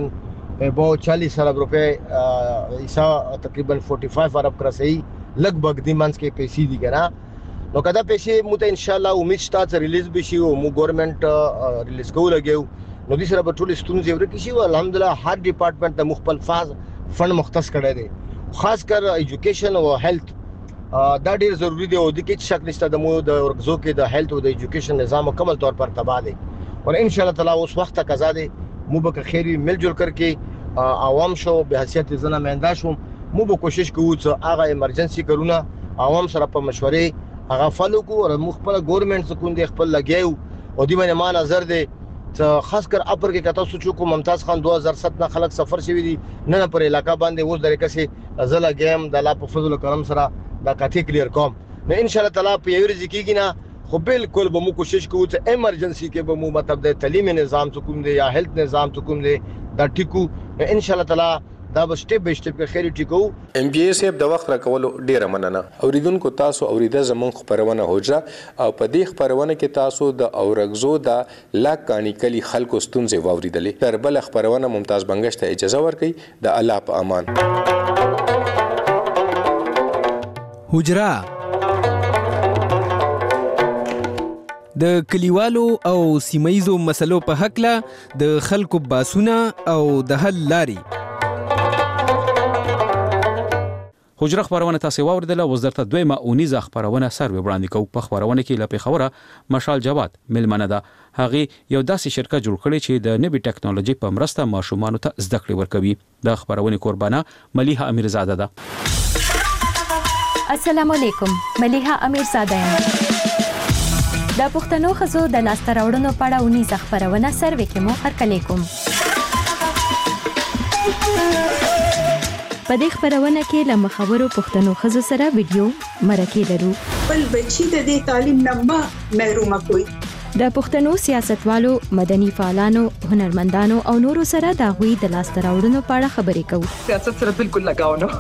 40 ارب روپے ایسا تقریبا 45 ارب کرسي لګبګ د منځ کې پیسې دي کنه نو کدا پیسې مو ته ان شاء الله امید شته چې ریلیز بشي او مو ګورنمنت ریلیز کوو لګیو نو د سره په ټول ستونزې ورکې شي او الحمدلله هر ډپارټمنټ د مخبل فاز فند مختص کړی دی خاص کر ایجوکیشن او هیلث دا ډیر ضروری دی او د کې شک نشته د مو د ورغزو کې د هیلث او د ایجوکیشن نظام مکمل طور پر تباہ دی اور ان شاء الله تعالی اوس وخت تک آزاد مو به خیری مل جل کرके عوام شو به حیثیت زنه میندا شو مو به کوشش کوو چې هغه ایمرجنسي کرونا عوام سره په مشورې هغه فالو کو او مخبل ګورنمنت سکون دی خپل لګیو او دی باندې ما نظر دی خاص کر اپر کې کته سوچو کو ممتاز خان 2007 نه خلک سفر شوی دي نه پر علاقہ باندې اوس طریقې سي زلا گیم د الله په فضل کرم سره دا کاټی کلیر کوم نو ان شاء الله تعالی په یو ورځ کېږي نه خو بالکل به مو کوشش کوو چې ایمرجنسي کې به مو مطلب د تعلیمي نظام کوم دی یا هیلث نظام کوم دی دا ټیکو ان شاء الله تعالی دا به سټپ بای سټپ خیر ټیکو ام بي ایس د وخت راکولو ډیره مننه اوریدونکو تاسو اوریده زمون خبرونه هوجره او په دې خبرونه کې تاسو د اورګزو د لاکانی کلی خلکو ستونزې واوریدلې تر بل خبرونه ممتاز بنگش ته اجازه ورکړي د الله په امان هوجره د کلیوالو او سیمایزو مسلو په حق له د خلکو باسونه او د حل لاري حجره خبرونه تاسو واوریدله وزارت دویمه اونیزه خبرونه سروي وړاندې کوي په خبرونه کې لپاره خبره مشال جواد ملمنه ده هغه یو داسې شرکت جوړ کړی چې د نوې ټکنالوژي په مرسته ماشومان ته زده کړې ورکوي د خبرونه قربانه ملیحه امیرزاده ده السلام علیکم ملیحه امیرزاده یم د پښتنو خزو د لاسته راوړنو په اړه اونیزه خبرونه سروي کې مو هرکلی کوم په دې خبرونه کې له مخاورو پښتنو خزو سره ویډیو مرکه لرو بل بچی د دې تعلیم نه محروم کوي د پښتنو سیاستوالو مدني فعالانو هنرمندانو او نورو سره د غوي د لاسته راوړنو په اړه خبرې کوو سیاست سره بالکل لگاو نه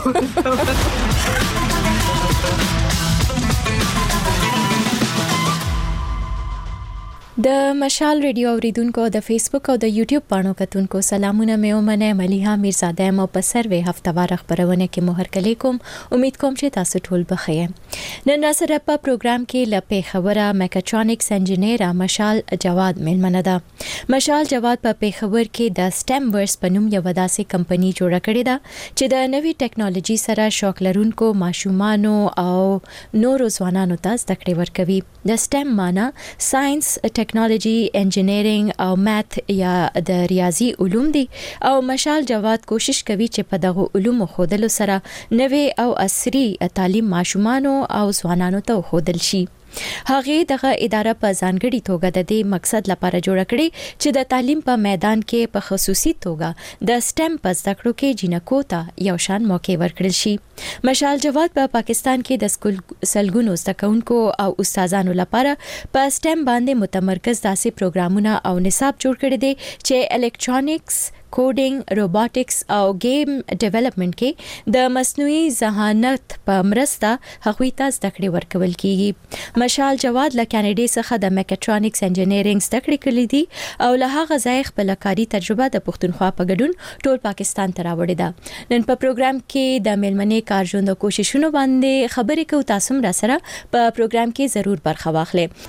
د مشال ریډیو اوریدونکو د فیسبوک او د یوټیوب پاڼو کتونکو سلامونه مې ومنه. ملیحه میرزاده مو په سروي هفتوار خبرونه کې مو هرکلی کوم. امید کوم چې تاسو ټول بخیر. نن سره په پروګرام کې لپاره خبره میکاټرونکس انجینیر مشال جواد ملمنه ده. مشال جواد په پیښور کې د سټیم ورس په نوم یو داسې کمپنی جوړه کړې ده چې د نوې ټیکنالوژي سره شوق لرونکو ماشومانو او نورو ځوانانو ته زده کړې ورکوي. د سټیم معنی ساينس، ټیکنالوژي، انجینرینګ او میث یا د ریاضي علوم دي او مشال جواد کوشش کوي چې په دغه علومو خودلو سره نوې او عصري تعلیم ماشومانو او ځوانانو ته خودل شي. هغه دغه اداره په ځانګړي توګه د دې مقصد لپاره جوړ کړي چې د تعلیم په میدان کې په خصوصي توګه د سټیم په زده کړو کې جنکو ته یو شان موقع ورکړل شي. مشال جواد په پاکستان کې د سلګونو زده کوونکو او استادانو لپاره په سټیم باندې متمرکز داسې پروګرامونه او نصاب جوړ کړي دي چې الکترونیکس، کوډینګ، روبوټکس او گیم ډیولپمنٹ کې د مصنوعي ذهانت په مرسته هغوی ته زده کړې ورکول کیږي. مشال جواد له کاناډا څخه د میکاټرونکس انجینرینګ زده کړې کړې دي او له هغه ځای خپل کاري تجربه د پښتونخوا په ګډون ټول پاکستان ته راوړې ده. نن په پروګرام کې د میلمنې کارژوند کوششونو باندې خبرې کوو. تاسو هم را سره په پروګرام کې ضرور برخه واخلئ.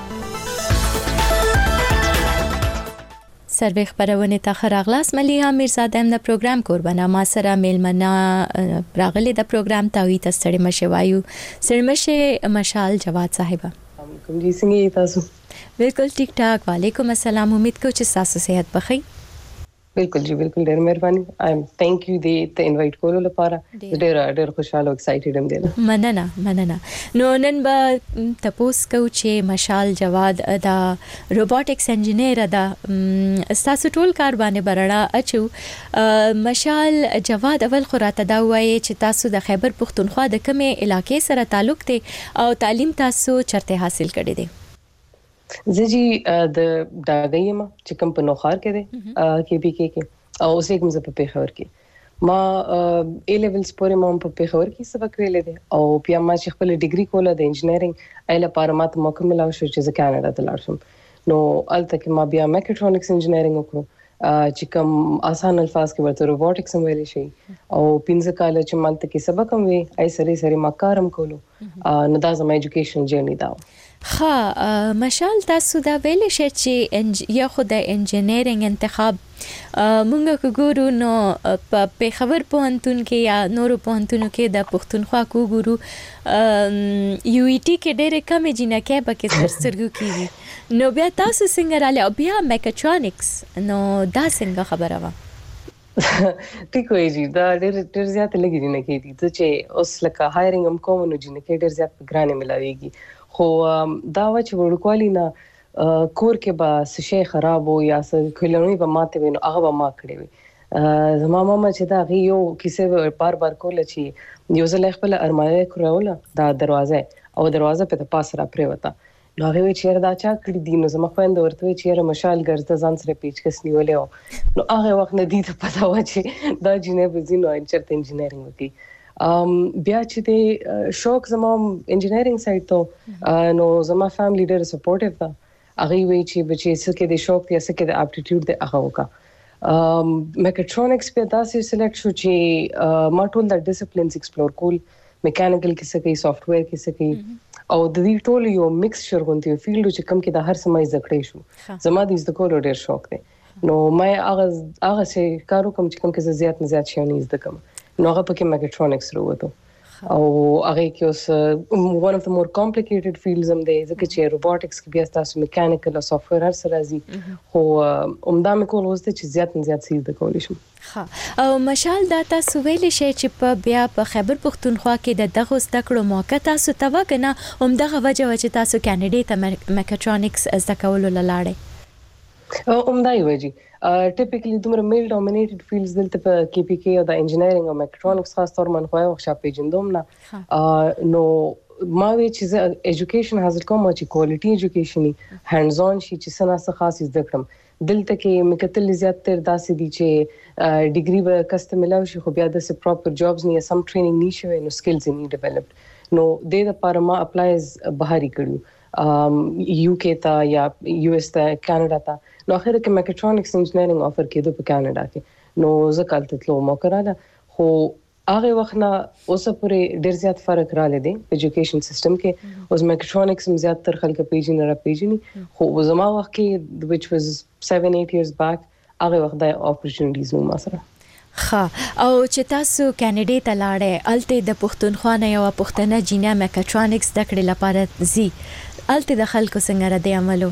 سروي خبرونه ته خراغلاس مليحه میرزاده د پروګرام قربانه ما سره میلمنه راغلي د پروګرام ته وي تاسو مشه وایو سرمشه مشال جواد صاحبہ. کوم دي څنګه تاسو؟ بالکل ټیک ټاک. وعلیکم السلام. امید کوم چې تاسو صحت بخیر. بالکل جی بالکل ډېر مهرباني. ایم ثانک یو د انوایټ کولو لپاره. ډېر خوشاله او ایکسایټډ ام دي. مننه. نو نن به تاسو کو چې مشال جواد دا روبوټکس انجینیر دا تاسو ټول کار باندې برړه اچو. مشال جواد اول خو راته دا وایي چې تاسو د خیبر پښتونخوا د کومې علاقې سره تعلق دی او تعلیم تاسو چرته حاصل کړی دی؟ زه د داګیم چې کوم په نوخار کې دی کې بي کې او اوسې کوم په پیښور کې ما ا لیولز پورې ما په پیښور کې سبق ویل دي او بیا ما چې خپل ډیګري کوله د انجینرینګ ایله لپاره ماته موقع ملو شو چې زه کاناډا ته لاړ شم. نو الته کې ما بیا میکاټرونکس انجینرینګ وکړو چې کوم آسان الفاظ کې ورته روبوټکس هم ویل شي او 15 کال چې مالته کې سبق هم وی ای سری ما کارم کولو. نو دا زما ایجوکیشن جرنی دا. مشال تاسو دا ویل شي چې یا خو د انجینرینګ انتخاب مونږ ګورو نو په خبر پوهنتون کې یا نورو پوهنتونو کې د پښتونخوا کو ګورو یو ای ټی کې ډېر کم جنکه پکې ترسترګو کیږي. نو بیا تاسو څنګه رااله او بیا میکاټرونکس نو دا څنګه خبره وه؟ ټیک وایي جی دا ډېر زیات لګی نه کېدی چې اوس لکه هایرینګ هم کوم نو جنکه ډېر زیات ګرانه ملاويږي. خو دا و چې وړوکوالی نه کور کې به سشي خراب وو یا څه کلونی به ماته وینو هغه به ما کړی وي. زما ماما چې دا غي یو کیسه بار کول چې یو ځل خپل ارمانه کړوله دا دروازه په پاس را پریوتا. نو هغه چې دا چا کړی دي نو زما خويند ورته چې مشال ګرځه ځان سره پیچکس نیولې نو هغه وخت نه دي ته پتا و چې دا جنې به زینو انچرت انجینرینګ وکي. بیا چې د شوق زما انجینرینګ سایډ ته نو زما فیملی ډېر سپورټیو ده. هغه وی چې بچي سکه د شوق یا سکه د اپټیټیوډ د هغه وکا. میکاټرونکس په داسې سلیکټ شو چې ما ټول د ډیسپلینز ایکسپلور کول. میکانیکل کې سکه سافټویر کې سکه او د دې ټول یو مکسچر غونډي فیلډ چې کم کې د هر سمای زکړې شو. زما د زده کولو ډېر شوق دی. نو مې هغه څه کارو کوم چې کوم کې زیات نه زیات شي نه زده کوم. نو هغه پکې میکاټرونکس وروته او هغه کې اوس one of the more complicated fields هم دی ځکه چې روبوټکس کې بیا تاسو میکانیکل او سافټویر هر څه راځي. خو عمده مې کول اوس چې زیات نه زیات څه زده کولی شم. او مشال دا تاسو ویل شي چې په بیا په خیبر پښتونخوا کې د دغه زده کړو موقع تاسو ته وکنه عمده وجه چې تاسو کاناډا ته میکاټرونکس زده کولو لاړې. عمده وجه ټیپیکلی دومره میل ډومینیټډ فیلډز دلته په کې پی کې او د انجینرینګ او میکاټرونکس خاص تور من خو یو شاپې جندوم نه. نو ما وی چې ایجوکیشن حاصل کوم چې کوالټي ایجوکیشن هاندز اون شي چې سنا څه خاص زده کړم. دلته کې مکتل زیات تر داسې دي چې ډیګري به کسته ملاوي شي خو بیا د پراپر جابز نه سم ټریننګ نشوي نو سکلز نه ډیولپډ. نو د لپاره ما اپلایز بهاري کړو یو کې ته یا یو اس ته کاناډا ته نو اخر کې میکاټرونکس انجینرینګ افر کېدو په کاناډا کې نو زه کالته تلو موقع رااله خو هغه وخت نه اوس پورې ډېر زیات فرق راغلی دی ایجوکیشن سیستم کې اوس میکاټرونکس هم زیات تر خلک پیژني را پیژني خو زما وخت کې which was 7-8 years back هغه وخت د اپورچونټیز نو ما سره ها او چې تاسو کینیډا ته لاړې الته د پښتونخوا نه یو پښتنه جینا میکاټرونکس د کړې لپاره زی الته د خلکو څنګه ردی عملو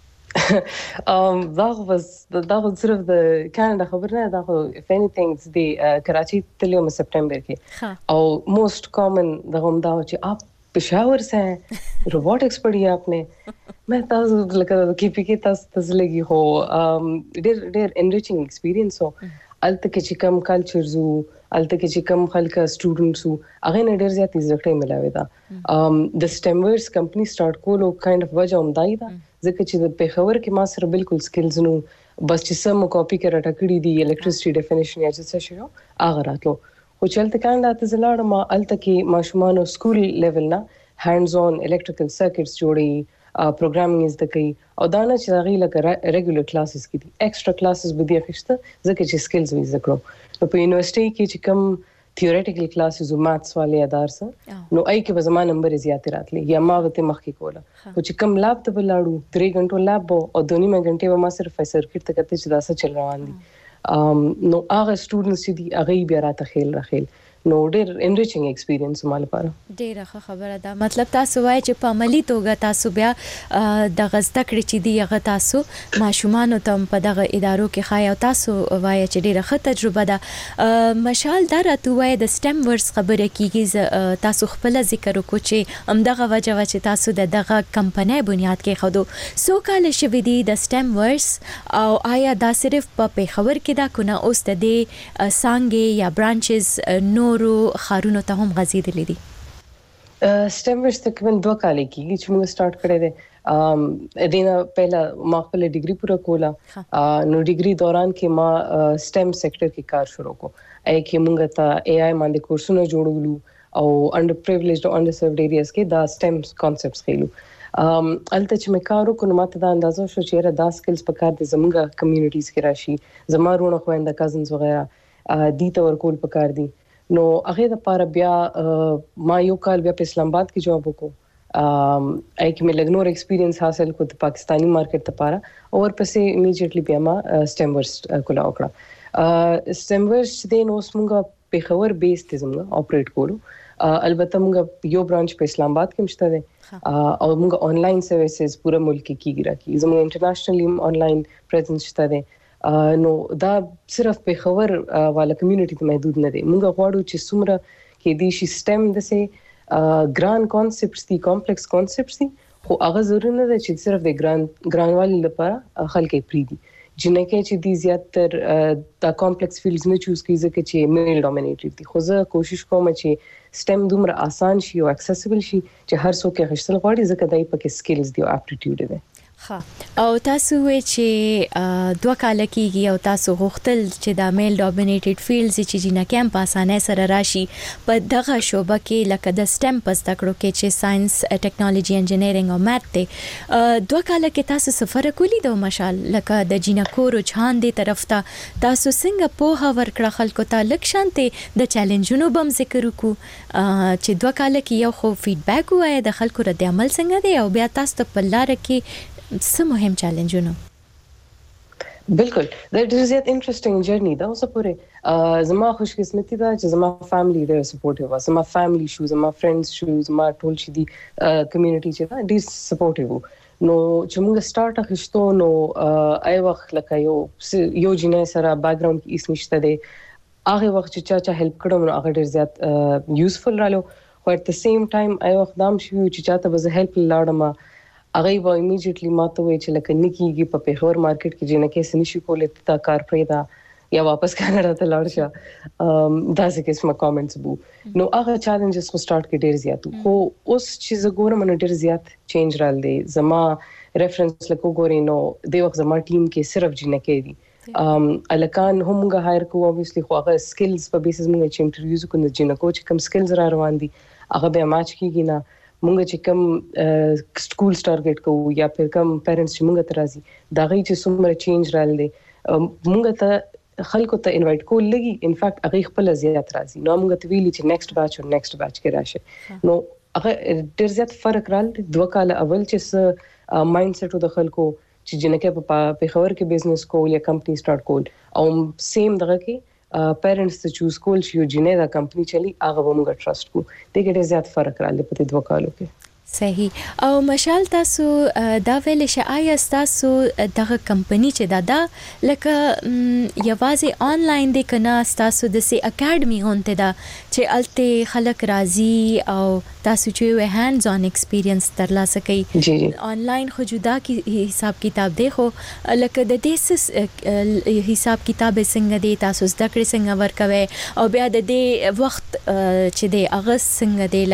that was صرف د کاناډا خبر نه دا خو if anything د کراچي تلو په سپټمبر کې او most common د هم دا چې आप पेशावर से हैं रोबोटिक्स पढ़ी है आपने मैं ताज़ लगा कि पीके ताज़ लगी हो डेर enriching experience हो अलते के चिकम कल्चर्स हो अलते के चिकम खलका स्टूडेंट्स हो अगे ने डेर ज़्यादा इज़्ज़तें मिलावे था the STEMverse company start को लोग kind of वजह उम्दाई था ज़िक्र चीज़ पे खबर के मास्टर बिल्कुल skills नो बस जिसम कॉपी कर रटा कड़ी दी electricity definition या जिससे शुरू आगरात लो او چلته کانډا ته زلاړم الته کې ماشومانو سکول لیول نه هاندز اون الکتریکل سرکټس جوړي پروګرامینګ از د کوي او دا نه چې هغه لکه ریګولر کلاسز کې دي ایکسترا کلاسز به دي اخیسته ځکه چې سکلز وي زکړو نو په یونیورسيټي کې چې کم تھیوریټیکل کلاسز او ماثس والے ادار سره نو اي کې به زما نمبر زیات راتلی یا ما وته مخ کې کوله او چې کم لاب ته بلاړو 3 غنټو لاب او 2.5 غنټه به ما صرف سرکټ ته کته چې دا څه چل روان دي نو هغه سټوډنټس چې دي هغه بیا راته خیل راخیل نو ډېر انریچینګ ایکسپیرینس مال لپاره ډېر ښه خبره ده مطلب تاسو وایي چې په عملی توګه تاسو بیا د غزده کړی چې دی هغه تاسو ماشومان ته په دغه ادارو کې خای او تاسو وایي چې ډېر ښه تجربه ده مشال دا راته وایي د سټم ورس خبره کیږي تاسو خپل ذکر وکړو چې همدغه وجه چې تاسو دغه کمپنۍ بنیاد کې خدو سو کال شوی دی د سټم ورس او آیا دا صرف په پیښور کې دا کنه اوس د سانګي یا برانچز نورو خارونو ته هم غزیدلې دي سټم ورس تقریبا 2 کال کېږي چې موږ سٹارټ کړی دی دینا پہلا ما خپل ډیګري پوره کوله نو ډیګري دوران کې ما سټم سېکټر کې کار شروع کو اې کې موږ ته اے آی باندې کورسونه جوړولو او انډر پریویلیجډ او انډر سرవ్ड ایریاز کې دا سټم کانسپټس خېلو الته چې مې کار وکړم ماته دا اندازو شو چې را دا سکلز په کار دي زموږ کمیونټیز کې راشي زمارونه خوينده کزنز وغیرہ دي تور کول په کار دي نو هغه د پاره بیا ما یو کال بیا په اسلام آباد کې جواب وکړ اې کې مې لګنور ایکسپیرینس حاصل کو د پاکستانی مارکیټ لپاره او ورپسې امیډیټلی بیا ما سټمورس کولا وکړه سټمورس د نو سمګه په خبر بیس ته زموږ اپریټ کولو البته موږ یو برانچ په اسلام آباد کې مشته ده او موږ آنلاین سرویسز پورا ملک کې کیږي راکې زموږ انټرنیشنلی آنلاین پریزنس شته ده نو دا صرف په خبر والا کمیونټي ته محدود نه دي موږ غواړو چې څومره کې دي شي سټم د سه ګران کانسپټس دي کمپلیکس کانسپټس دي خو هغه ضروري نه ده چې صرف د ګران والی لپاره خلک یې پری دي جنکه چې دي زیاتر دا کمپلیکس فیلډز نه چوز کیږي چې میل ډومینیټډ دي خو زه کوشش کوم چې سټم دومره آسان شي او اکسیسیبل شي چې هر څوک یې غوښتل غواړي ځکه دای پکې سکلز دي او اپټیټیوډ دي ها او تاسو وی چې 2 کال کېږي او تاسو غوښتل چې د میل ډومینیټډ فیلډز چې جنا کېم په اسانه سره راشي په دغه شوبه کې لکه د سټم پس تکړو کې چې ساينس ټیکنالوژي انجینرینګ او میث ته 2 کال کې تاسو سفر کولی د مشال لکه د جنکو رجحان دی طرف ته تاسو څنګه په ورکړه خلکو ته لکشانته د چیلنجونو بم ذکر وکړو چې 2 کال کې یو خو فیډبیک وای د خلکو رد عمل څنګه دی او بیا تاسو ته په لار کې څه مهم چیلنجونه بالکل دا ډېر زیات انټرېسټینګ جرنی دا اوس پورې زما خوش قسمتي ده چې زما فیملی ډېر سپورټیو و زما فیملی شو زما فرندز شو زما ټول شي دي کمیونټي چې دا ډېر سپورټیو نو چې موږ سٹارټ اخیستو نو آی وخت لکه یو جنې سره بیک ګراوند کې هیڅ نشته دی هغه وخت چې چا هیلپ کړم نو هغه ډېر زیات یوزفل رالو خو ات د سیم ټایم آی وخت دام شو چې چاته به هیلپ لاړم هغه و امیډیټلی ماته وی چې لکه نکیږي په پیښور مارکیټ کې جنہ کې سنشي کولې تا کار پرې دا یا واپس کاناډا ته لاړ شه دا څه قسمه کامنټس بو نو هغه چیلنجز کو سٹارټ کې ډیر زیات خو اوس چې زګور من ډیر زیات چینج رال دی زما ریفرنس لکو ګوري نو د وخت زما ټیم کې صرف جنہ کې دي الکان همغه هایر کو اوبویسلی خو هغه سکلز په بیسس موږ چې انټرویوز کو نه جنہ کو چې کم سکلز را روان دي هغه به ماچ کیږي نه مونږ چې کوم سکولز ټارګټ کوو یا پر کوم پیرنټس چې مونږ ته راځي دا غي چې څومره چینج راغلی مونږ ته خلکو ته انوایټ کول لګي ان فیکټ هغه خپل زیات راځي نو مونږ ته ویلي چې نیکسټ بیچ او نیکسټ بیچ کې راشه نو هغه ډېر زیات فرق راغلی 2 کال اول چې مایند سیټ د خلکو چې جنکه په خبر کې بزنس کول یا کمپنی سٹارټ کول او سیم دغه کې پیرنټس ته چوز کول چې یو جنې دا کمپنی چلی هغه به موږ ټرست کو دغه ډېر زیات فرق راغلی په 2 کالو کې صحیح او مشال تاسو دا ویل شي آیا تاسو دغه کمپنی چې دا لکه یوازې آنلاین دی کنه تاسو د سي اکیډمي هونته دا چې الته خلک راضي او تاسو چې هاندز آن ایکسپیرینس ترلاسه کوي آنلاین خو جدا کی حساب کتاب دی خو لکه د دې حساب کتاب څنګه دی تاسو زده کړی څنګه ورکوي او بیا د دې وخت چې دی اغه څنګه دی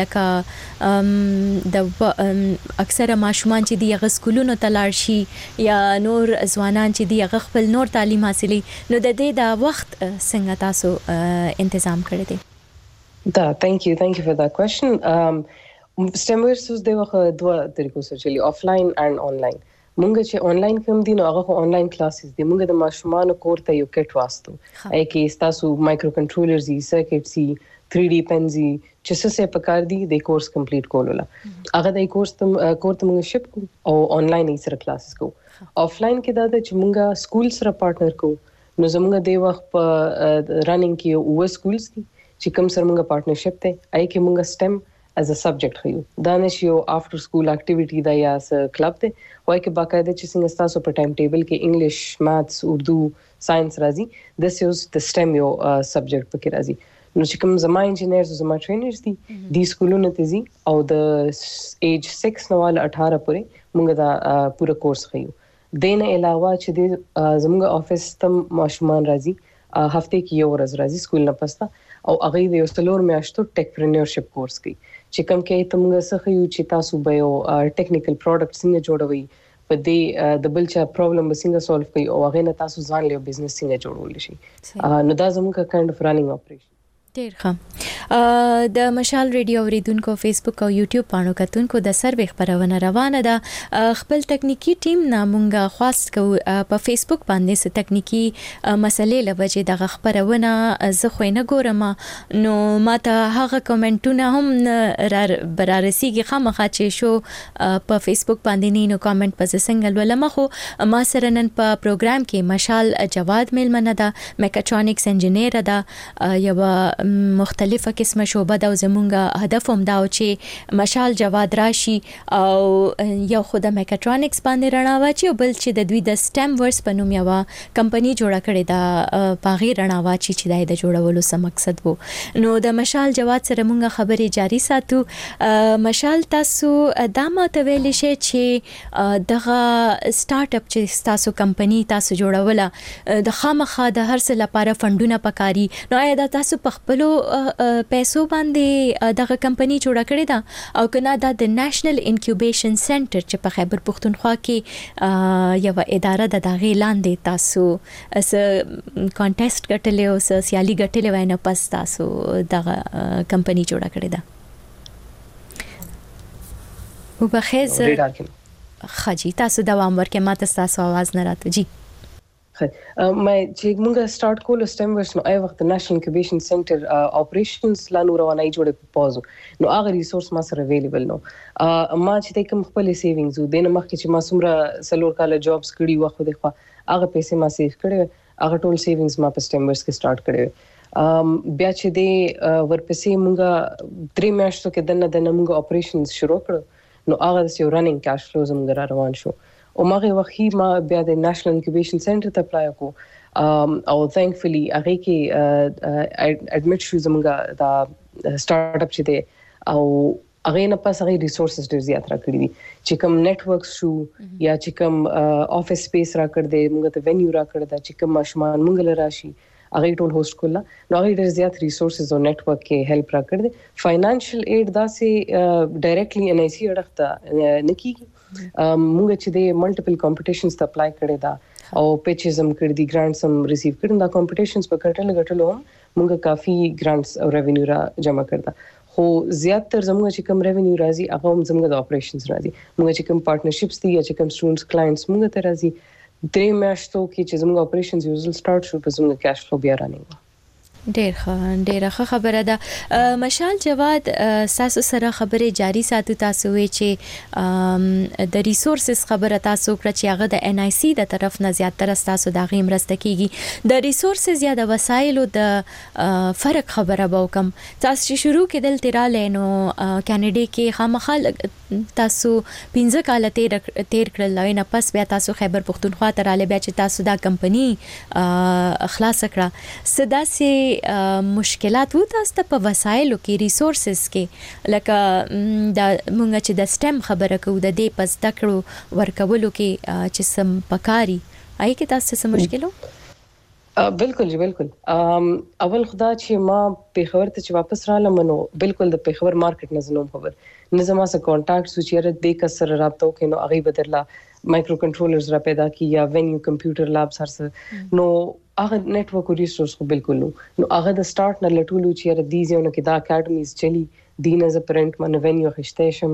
لکه د اکثره ماشومان چې دی هغه سکولونو ته لاړ شي یا نور ځوانان چې دی هغه خپل نور تعلیم حاصلي نو د دې د وخت څنګه تاسو تنظیم کړی دی دا thank you for that question STEMverse اوس د وخت دوه طریقو سره چلی آفلاین and آنلاین مونږ چې آنلاین کوم دي نو هغه آنلاین کلاسز دي مونږ د ماشومان کور ته یو کټ واسطو اې کې تاسو مایکرو کنټرولرز ای سرکټ سی 3D پنزي چې څه پکار دي د کورس کمپلیټ کولو هغه د کورس کور ته موږ شپ کو او آنلاین یې سره کلاسز کو آفلاین کې دا چې موږ سکول سره پارټنر کو نو زموږ د وخت په رننګ کې او سکولز دي چې کوم سره موږ پارټنرشپ ته آی کې موږ STEM as a subject خيو دا نشي یو after school activity دا یا کلب ته وای کې باقاعده چې څنګه تاسو په ټایم ټیبل کې انګلیش ماثس اردو ساينس راځي د سیوز د STEM یو سبجیکټ پکې راځي نو چې کوم زما انجینرز زما ټرینرز دي د سکولونو ته زی او د ایج 6 نو 18 پورې موږ دا پوره کورس خيو دینه علاوه چې د زموږ افیس ته ماشومان راځي هفته کې یو ورځ راځي سکول نه پستا او هغه د یو څلور میاشتو ټیکپرینورشپ کورس کوي چې کوم کې ته موږ څه خيو چې تاسو به یو ټیکنیکل پروډکټ څنګه جوړوي په دې د بل چا پرابلم څنګه سولف کوي او هغه نه تاسو ځان له بزنس څنګه جوړول شي نو دا زموږ کایند اف رننګ اپریشن ډیر ښه د مشال ریډیو اوریدونکو فیسبوک او یوټیوب پاڼو کتونکو د سروې خبرونه روانه ده خپل ټکنیکی ټیم نامونګه خواست کو په فیسبوک باندې څه ټکنیکی مسلې لوجه د خبرونه زه خو نه ګورم نو ماته هغه کمنټونه هم برارسیږي خامخا چې شو په فیسبوک باندې نو کمنټ په څنګه ولما خو ما سره نن په پروګرام کې مشال جواد میلمنه ده میکاټرونکس انجینیر ده یو مختلفه قسمه شوبه د زمونږه هدف هم دا چې مشال جواد راشي او یو خود میکاټرونکس باندې رڼا واچي او بل چې د دوی د STEMverse په نوم یو کمپنی جوړه کړې ده پاغي رڼا واچي چې د جوړولو سم مقصد وو نو د مشال جواد سره مونږه خبرې جاری ساتو مشال تاسو دا ماته ویل شي چې دغه سٹارټ اپ چې تاسو کمپنی تاسو جوړوله د خامخا د هر څه لپاره فندونه پکاري نو آیا دا تاسو په خپل پیسو باندې دغه کمپنی جوړه کړې ده او کنه دا د نېشنل انکیوبیشن سنټر چې په خیبر پختونخوا کې یو اداره د دغه لاندې تاسو اس کانټیسټ ګټلې او سیالي ګټلې وای نه پس تاسو دغه کمپنی جوړه کړې ده وبخیز خاجي تاسو دوام ورکې ماته تاسو आवाज نه راته جی مې چې موږ سٹارټ کول STEMverse نو آی وخت نېشنل انکیوبیشن سنټر اپریشنز لانو روانای جوړه پوزو نو هغه ریسورس ما سره اویلیبل نو ما چې کوم خپل سیوینګز د مخکې چې ما سمره سلور کاله جابز کړی وخت د هغه پیسې ما سیو کړې هغه ټول سیوینګز ما په STEMverse کې سٹارټ کړې بیا چې د ورپسې موږ 3 میاشتو کې دنه موږ اپریشنز شروع کړو نو هغه یو رننګ کیش فلو زموږ روان شو او ماغه وخت ما بیا د نېشنل انکیوبیشن سنټر ته اپلای کو او ثانکفلی هغه کې اډمټ شو زموږه دا سٹارټ اپ چې دی او هغه نه پس هغه ریسورسز ډیر زیات را کړی دي چې کوم نتورک شو یا چې کوم افیس سپیس را کړ دې موږ ته وینیو را کړ دا چې کوم ماشومان موږ لرا شي هغه ټول هوست کوله نو هغه ډیر زیات ریسورسز او نتورک کې هیلپ را کړ دي فاینانشل ایډ دا سي ډایرکټلی ان آی سی اړه نه کیږي موږ چې د ملټیپل کمپټیشنز ته اپلای کړی دا او پیچز هم کړی دي ګرانټس هم ریسیو کړي دا کمپټیشنز په کټل غټلو موږ کافي ګرانټس او ریوینیو را جمع کړدا خو زیاتره زموږ چې کوم ریونیو راځي هغه هم زموږ د اپریشنز راځي. موږ چې کوم پارټنرشپس دي یا چې کوم سټوډنټس کلاینټس موږ ته راځي 3 میاشتو کې چې زموږ اپریشنز یوزل سٹارټ شو په زموږ کیش فلو بیا رانیږي. ډېر ښه خبره ده. مشال جواد تاسو سره خبرې جاری ساتو. تاسو وی چې د ریسورسز خبره تاسو کړ چې هغه د ان آی سی د طرف نه زیاتره تاسو د غیم رسته کیږي. د ریسورسز یا د وسایلو د فرق خبره به وکم. تاسو چې شروع کېدل تیراله نو کینیډا کې خامخال تاسو 15 کال تیر کړل نه پس بیا تاسو خیبر پختونخوا ته رااله بیا چې تاسو دا کمپنی خلاص کړه. صدا سي مشکلات وو تاسو په وسایلو کې ریسورسز کې لکه د مونږ چې د سټم خبره کوو د دې پس تکړو ورکولو کې چې سم پکاري آی کې تاسو څه مشکلو؟ بالکل جی بالکل. اول خدا چې ما پیښور ته چې واپس رالم نو بالکل د پیښور مارکیټ نه زنوم خبر نه زما سره کانټاکټ سوچره د کسر رابطه کې نو هغه بدرلا مایکرو کنټرولرز را پیدا کی یا وینیو کمپیوټر لابس هرڅ نو هغه نتورک ریسورس خو بالکل نو هغه د سٹارټ نه لټولو چې د دې ځونه کې دا اکیډمیز چلی دین از ا پرنٹ من وینیو خشتهشم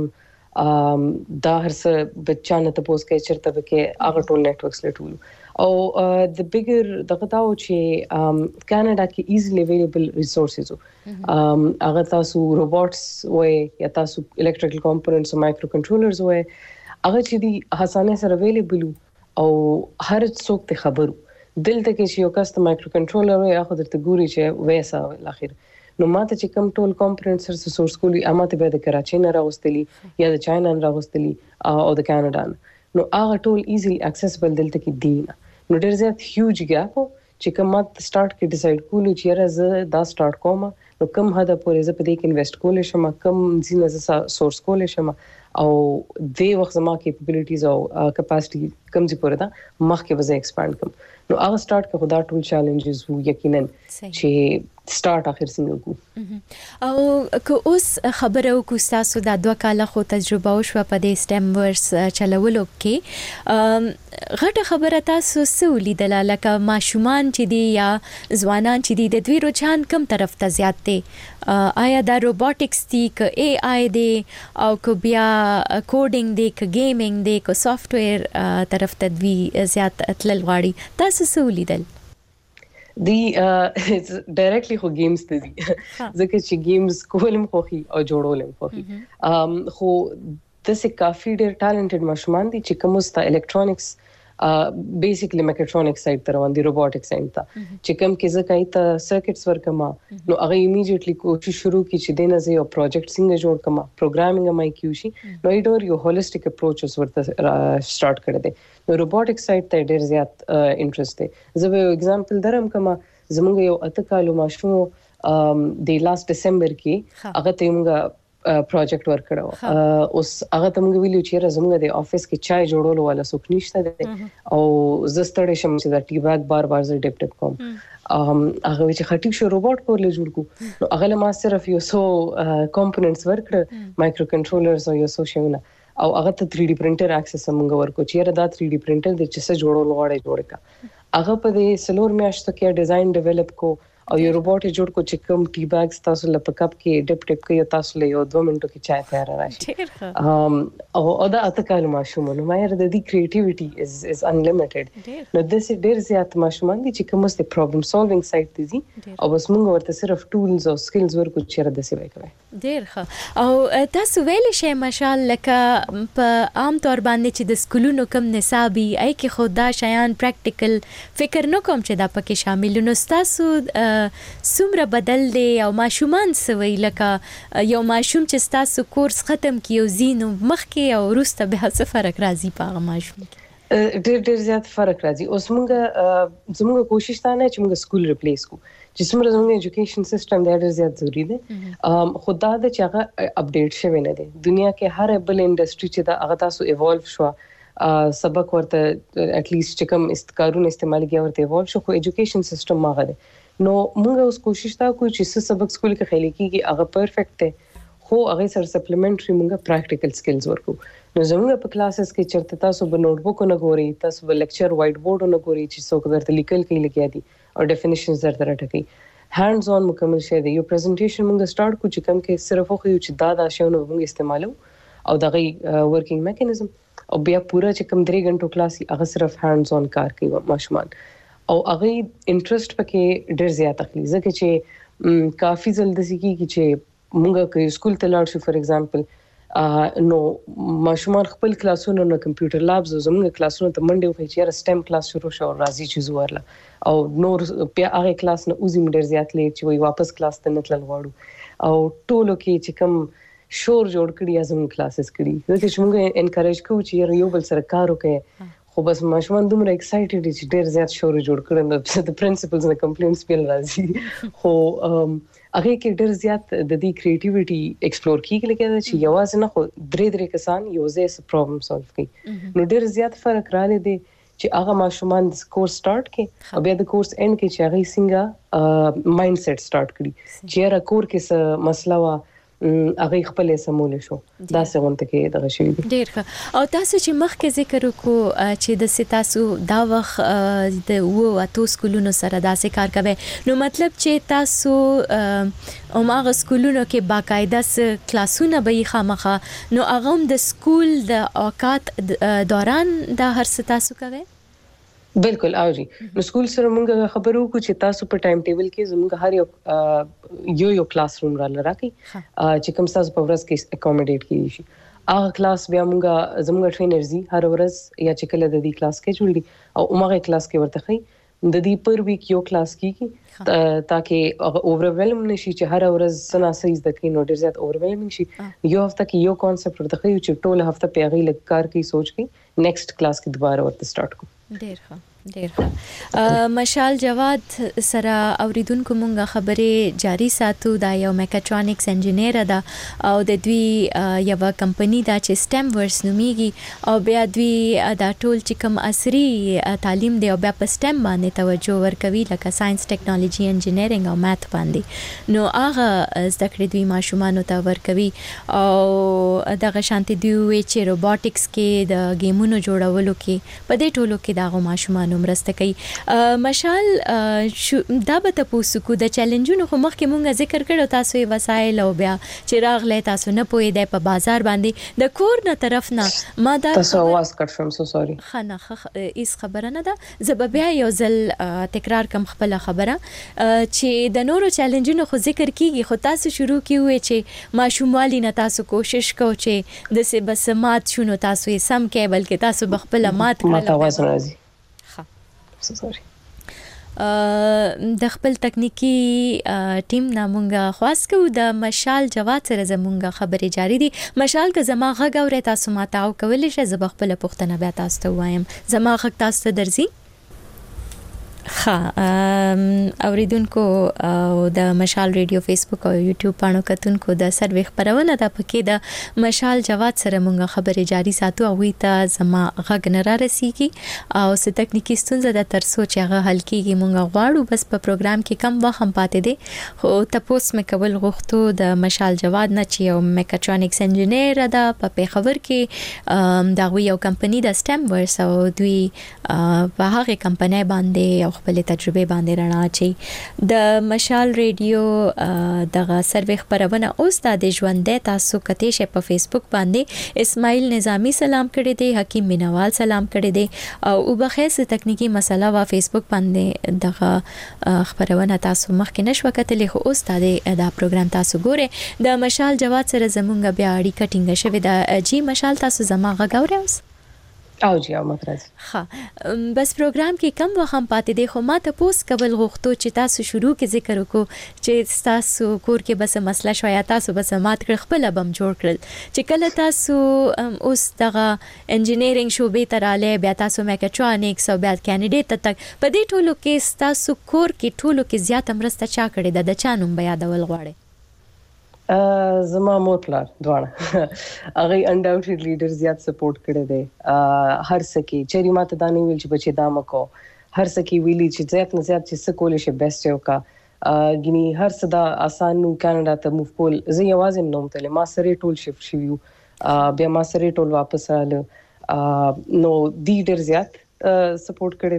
دا هرڅ بچانه ته پوس کې چرته کې هغه ټول نتورکس لټولو او د بیګر دغه تاو چې کاناډا کې ایزلی اویلیبل ریسورسز هغه تاسو روبوټس وای یا تاسو الکټریکل کمپوننټس او مایکرو کنټرولرز وای هغه چې دی اسانه سره اویلیبل او هر څوک ته خبرو دلته کې چې یو کس مایکرو کنټرولر وي هغه درته ګوري چې ویسا اخر نو ماته چې کوم ټول کمپوننټس سورس کولی اماته به د کراچۍ نه راوستلی یا د چاینا نه راوستلی او د کاناډا نو هغه ټول ایزیلی اکسسبل دلته کې دی نو ډېر زیات هیوج ګاپ چې کوم مات سٹارټ کې ډیسایډ کولو چې راز دا سٹارټ کوم نو کوم هدا پورې ز په دې کې انویسټ کولې شم کوم زینه سورس کولې شم او د وخت زما کیپابیلیټیز او کیپاسټي کوم ځای پورې دا مخکې وځي ایکسپاند کوم نو هغه سٹارټ کې خدا ټول چیلنجز وو یقینا چې سٹارټ اخر څنګه کو او که اوس خبره وکړو تاسو د 2 کاله خو تجربه وشو په دې سټم ورس چلولو کې غټه خبره تاسو سولې د لکه ماشومان چې دی یا ځوانان چې دی د دوی رجحان کم طرف ته زیات دی آیا دا روبوټکس دی که ای آی دی او که بیا کوډینګ دی که گیمینګ دی که سافټ ویر طرف ته دوی زیات تلل غواړي تاسو سولې دل دی ډایرکټلی خو گیمز ته دي ځکه چې گیمز کولم خوخي او جوړولم خوخي خو د څه کافي ډیر ټالنټډ ماشومان دي چې کوم ست الکترونکس بیسیکلی میکاټرونکس سایډ ته روان دي روبوټکس سایډ ته چې کوم کې ځکه ایت سرکټس ورکما نو هغه ایمیډیټلی کوشش شروع کی چې دینه زه یو پروجیکټ څنګه جوړ کما پروګرامینګ مای کیوشي نو ایډور یو هولیسټیک اپروچز ورته سٹارټ کړی دی نو روبوټکس سایډ ته ډیر زیات انټرست دی زه یو ایگزامپل درم کما زموږ یو اته کالو ماشوم د لاست ډیسمبر کې هغه ته موږ پروجیکټ ورک کړو اوس هغه ته موږ ویلو چې زموږ د افیس کې چای جوړولو والا څوک نشته دی او زستړې شم چې دا ټی بیگ بار ز ډیپ کوم هغه چې خټیک شو روبوټ کول جوړ کو نو هغه ما صرف یو سو کمپوننټس ورک کړ مایکرو کنټرولرز او یو سو شونه او هغه ته 3D پرنټر اکسس موږ ورکو چې دا 3D پرنټر د چې څه جوړول غواړي جوړ کا هغه په دې سلور میاشتو کې ډیزاین ډیولپ کو او یو روبوټ جوړ کو چې کوم ټی بیگز تاسو له پکاپ کې ډپ ټپ کوي تاسو له یو 2 منټو کې چای تیار راشي او دا اته کال ماشوم نو مې د دې کریټیویټي از انلیمیټډ نو د سې ډېر زیات ماشومان دي چې کوم څه پرابلم سولوینګ سایت دي او بس موږ ورته صرف ټولز او سکلز ورکو چې د څه وکړي ډېر ښه او تاسو ویل شئ ماشال لکه په عام طور باندې چې د سکولونو کم نصابي ای کې خدا شیان پریکټیکل فکر نو کوم چې دا پکې شامل نو تاسو سمره بدل دی او ماشومان سوي لکه یو ماشوم چې تاسو کورس ختم کیو زینو مخکې او وروسته به څه فرق راځي په ماشوم کې ډېر زیات فرق راځي اوس موږ کوشش تا نه چې موږ سکول ریپلیس کو چې څومره زموږ ایجوکیشن سیستم ډېر زیات ضروری دی خدا د چې هغه اپډیټ شوی نه دی دنیا کې هر بل انډستری چې دا هغه تاسو ایوالو شو سبق ورته اټ لیست چې کوم کارونه استعمال کیږي ورته ایوالو شو خو ایجوکیشن سیستم ماغه دی نو موږ اوس کوشش تا کوو چې څه سبق سکول کې خېل کېږي هغه پرفیکټ دی خو هغه سره سپلیمنټري موږ پریکټیکل سکلز ورکو نو زموږ په کلاسز کې چرته تاسو به نوٹ بک نه ګوري تاسو به لیکچر وایټ بورډ نه ګوري چې څوک درته لیکل کوي لګیا دي او ډیفینیشنز درته راټکي هاندز اون مکمل شي دی. یو پریزنټیشن موږ سٹارټ کو چې کوم کې صرف خو یو چې دا شیونه موږ استعمالو او دغه ورکینګ میکانیزم او بیا پورا چې کوم 3 غنټو کلاس هغه صرف هاندز اون کار کوي ماشومان او هغه انټرست پکې ډېر زیات اخلي ځکه چې کافي ځل د سکی چې موږ کې سکول ته لاړ شو فار ایگزامپل نو ماشومان خپل کلاسونو نه کمپیوټر لابز زموږ کلاسونو ته منډه وکړي چې سټیم کلاس شروع شو راځي چې زورله او نور بیا هغه کلاس نه اوزیم ډېر زیات لیټ چې وي واپس کلاس ته نتل غواړو او ټولو کې چې کوم شور جوړ کړي ازم کلاسز کړي ځکه چې موږ انکریج کوو چې یو بل سره کار وکړي خو بس ماشومان دومره ایکسایټډ دي چې ډېر زیات شور جوړ کړي نو د پرنسپلز نه کمپلینټس بیل راځي خو هغه کې ډېر زیات د دې کریټیویټي ایکسپلور کیږي لکه چې یوازې نه خو درې کسان یو ځای پرابلم سولف کوي نو ډېر زیات فرق راغلی دی چې هغه ماشومان د کورس سٹارټ کې او بیا د کورس اند کې چې هغه څنګه مایند سیټ سٹارټ کړي چې را کور کې څه مسله وا هغه خپل سمول شو دا څنګه کې دغه شی دی ډیر ښه او تاسو چې مخکې ذکر وکړو چې د ستاسو دا وخت د وو اتو سکولونو سره داسې کار کوي نو مطلب چې تاسو هغه سکولونو کې باقاعده کلاسونه به خامخه نو هغه د سکول د اوقات دوران د هر څه تاسو کوي بالکل او جی نو سکول سره موږ خبرو کو چې تاسو په ټایم ټیبل کې زموږ هر یو کلاس روم را لراکي چې کوم تاسو په ورځ کې اکوموډیټ کیږي شي هغه کلاس بیا موږ زموږ ټرینرز هر ورځ یا چې کله د دې کلاس کې جوړي او هغه کلاس کې ورته خي د دې پر ویک یو کلاس کیږي تاکي اوورولم نشي چې هر ورځ سنا سیز د کینو ډیر زیات اوورولمینګ شي یو هفته کې یو کانسپټ ورته خي چې ټول هفته په هغه لګ کار کوي سوچ کوي نیکسټ کلاس کې دوباره ورته سٹارټ کو ډیر ښه مشال جواد سره اوریدونکو مونږه خبرې جاری ساتو دا یو میکاټرونکس انجینیر ده او د دوی یو کمپنی دا چې سټیم ورس نومیږي او بیا دوی دا ټول چې کوم عصري تعلیم دی او بیا په سټیم باندې توجه ورکوي لکه ساينس ټیکنالوژي انجینیرینګ او ماث باندې نو هغه زده کړې دوی ماشومانو ته ورکوي او دغه شانتي دوی چې روبوټکس کې د گیمونو جوړولو کې په دې ټولو کې دا ماشومان مرسته کوي مشال دا به تاسو کو د چیلنجونو خو مخکې مونږه ذکر کړو تاسو یې وسایل او بیا چې راغله تاسو نه پوي د په بازار باندې د کور نه طرف نه ما دا تاسو आवाज کټ شم سو سوري خنه ایس خبره نه ده زه بیا یو ځل تکرار کم خپل خبره چې د نورو چیلنجونو خو ذکر کیږي خو تاسو شروع کیوي چې ماشوموالي نه تاسو کوشش کو چې د سه بس مات شونو تاسو یې سم کې بلکې تاسو بخپل مات کړل د خپل تکنیکی ټیم نامونګه خاص کو د مشال جواد سره زمونږه خبرې جاری دي مشال که زما غږ اوري تاسو ما تاو کولای شئ زه خپل پښتنه بیا تاسو ته وایم زما غږ تاسو ته درځي اوریدونکو او د مشال ریډیو فیسبوک او یوټیوب باندې کتونکو د سروې خبرونه د پکې د مشال جواد سره مونږه خبرې جاری ساتو او وی ته زما غږ نه را رسیږي او ست تکنیکی ستونزه د تر سوچ هغه حل کیږي مونږه غواړو بس په پروګرام کې کم وخت هم پاتې دي خو تاسو مې کول غوښتو د مشال جواد نه چې یو میکاټرونکس انجینیر ده په پیښور کې دا یو کمپنی د سټیم ورس او دوی په هغه کمپنی باندې خپل تجربه باندې رڼا چي د مشال ریډیو دغه سروې خبرونه اوس د ژوندې تاسو کته شه په فیسبوک باندې اسماعیل نظامی سلام کړی دی حکیم مینوال سلام کړی دی او بخیس تکنیکی مسله وا فیسبوک باندې دغه خبرونه تاسو مخکې نشو کتلې خو اوس د پروګرام تاسو ګوره د مشال جواد سره زمونږ بیا اړیکه ټینګه شوې ده جی مشال تاسو زما غږ اورئ او جی او متراز ها بس پروګرام کې کم وخت هم پاتې دی خو ما ته پوس کول غوښتو چې تاسو شروع کې ذکر وکړو چې تاسو کور کې بس مسله شو یا تاسو بس مات کړ خپل بم جوړ کړل چې کله تاسو اوس دغه انجینیرینګ شوبې تراله بیا تاسو میکاټرونکس او بیا کینډیډیټ تک په دې ټولو کې تاسو کور کې ټولو کې زیات مرسته چا کړې د چانوم بیا ډول غواړي زما مور پلار دواړه هغه انډاوټلی ډیر زیات سپورټ کړی دی هر سکی چې ماته دانی ویل چې بچی دا مکو هر سکی ویلی چې زیات نه زیات چې سکول شي بیسټ یو کا غني هر صدا آسان نو کاناډا ته موو کول زه یوازې نوم ته ما سره ټول شفت شویو بیا ما سره ټول واپس رااله نو دی ډیر زیات سپورټ کړی دی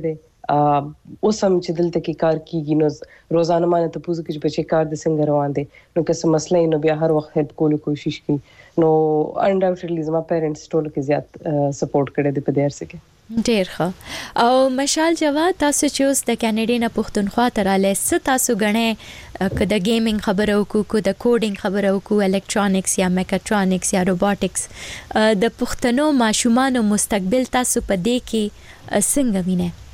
اوس هم چې دلته کې کار کیږي نو روزانه مانه ته پوزو کې چې کار د څنګه روان دي نو که څه مسله نو بیا هر وخت هیلپ کولو کوشش کوي نو انډاوټلی زما پیرنټس ټول کې زیات سپورټ کړي دي په دې ارسه کې ډیر ښه او مشال جواد تاسو چې اوس د کینیډا نه پښتونخوا ته رااله ست تاسو غنې که د گیمینګ خبره وکړو که د کوډینګ خبره وکړو الکترونکس یا میکاټرونکس یا روبوټکس د پښتنو ماشومان مستقبل تاسو په دې کې څنګه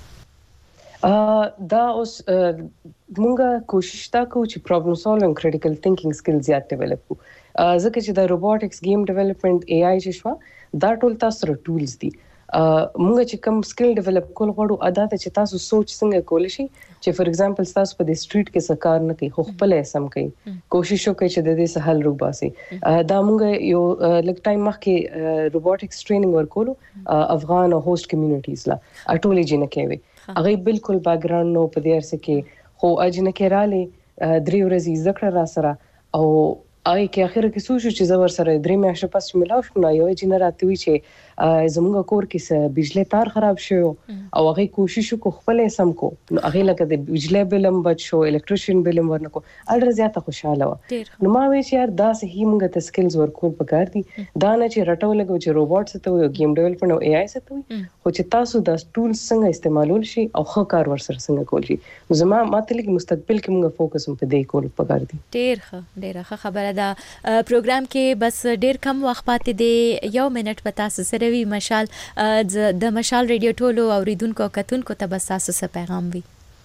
وینئ دا اوس مونږه کوشش تا کوو چې پرابلم سالوینګ کریټیکل تھینکینګ سکل زیات ډیولپ کو ځکه چې د روبوټکس گیم ډیولپمنٹ اي آی چې شو دا ټول تاسو ټولز دي مونږ چې کوم سکل ډیولپ کول غواړو ادا ته چې تاسو سوچ څنګه کول شي چې فار ایگزامپل تاسو په دې سټریټ کې څه کار نه کوي خو خپل سم کوي کوشش وکړئ چې د دې څه حل وباسي دا مونږ یو لږ ټایم مخکې روبوټکس ټریننګ ورکولو افغان او هوست کمیونټیز لا اټولې جن کوي هغه بالکل بیک گراوند نو په دې ارسه کې خو اجنه کې رااله درې ورځې ذکر را سره او آی کې اخر کې سوچو چې زور سره درې میاشتې پس ملاو شو نو یو جن راته وی چې زموږ کور کې بجلی تار خراب شو او هغه کوشش وکړ خپل سم کو نو هغه لکه د بجلی بلم بچ شو الکتریشن بلم ورنکو اړه زیاته خوشاله و نو ما وی چې یار دا صحیح موږ ته سکلز ورکول پکار دي دا نه چې رټو لګو چې روبوټ ته وي گیم ډیولپمنٹ او اي آی ته وي خو چې تاسو د ټولز څنګه استعمالول شي او ښه کار ورسره څنګه کول شي زما ماته لګي مستقبل کې موږ فوکس هم په دې کول پکار دي ډیر ښه خبره دا پروګرام کې بس ډیر کم وخت پاتې دی یو منټ په تاسو سره وی مشال د مشال ریډیو ټولو اوریدونکو کتونکو ته بس تاسو څه پیغام وی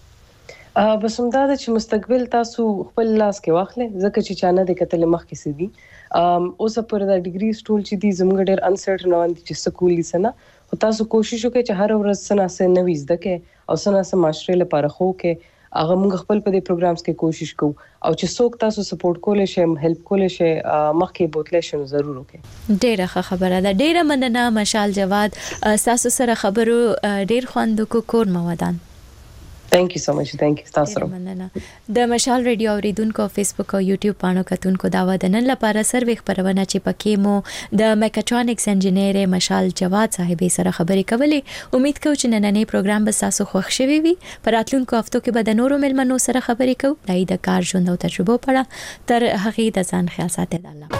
بس هم دا چې مستقبل تاسو خپل لاس کې واخلئ ځکه چې چانه د کتل مخ کې سدي اوس پر دا ډیګری سټول چې دي زموږ ډیر انسرټن وان چې سکول لسنه او تاسو کوشش وکړئ چې هر ورځ سنا سه نوې زده کې او سنا سه معاشره لپاره خو کې هغه موږ خپل په دې پروګرامز کې کوشش کوو او چې څوک تاسو سپورټ کولای شي هیلپ کولای شي مخکې بوتل شي ضرور وکړي ډیره ښه خبره ده ډیره مننه مشال جواد تاسو سره خبرو ډیر خوند کو کور مودان Thank you so much. Thank you تاسو د مشال ریډیو اوریدونکو فیسبوک او یوټیوب پاڼو کتونکو دا ودنن لپاره سروي خبرونه چې پکې مو د میکاټرونکس انجینیر مشال جواد صاحب سره خبرې کولې امید کوم چې نننې پروګرام به تاسو خوښ شوي وي پر راتلونکو هفتو کې به د نورو ملمنو سره خبرې کوو د کار ژوند او تجربو په اړه تر هغه د ځان خیال ساتئ الله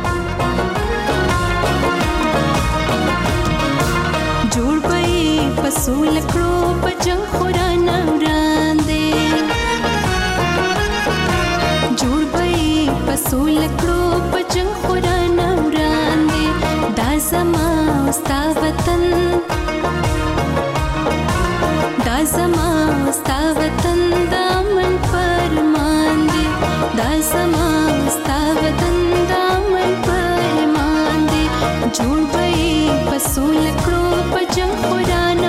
جوړ پي پسول کړو پجن خورانه وړاندې جوړ پي پسول کړو پجن خورانه وړاندې دا زما ستا وطن دا زما ستا وطن دا من فرمان دي دا زما ستا وطن دا من فرمان دي جوړ پي پسول کړو پجن خورانه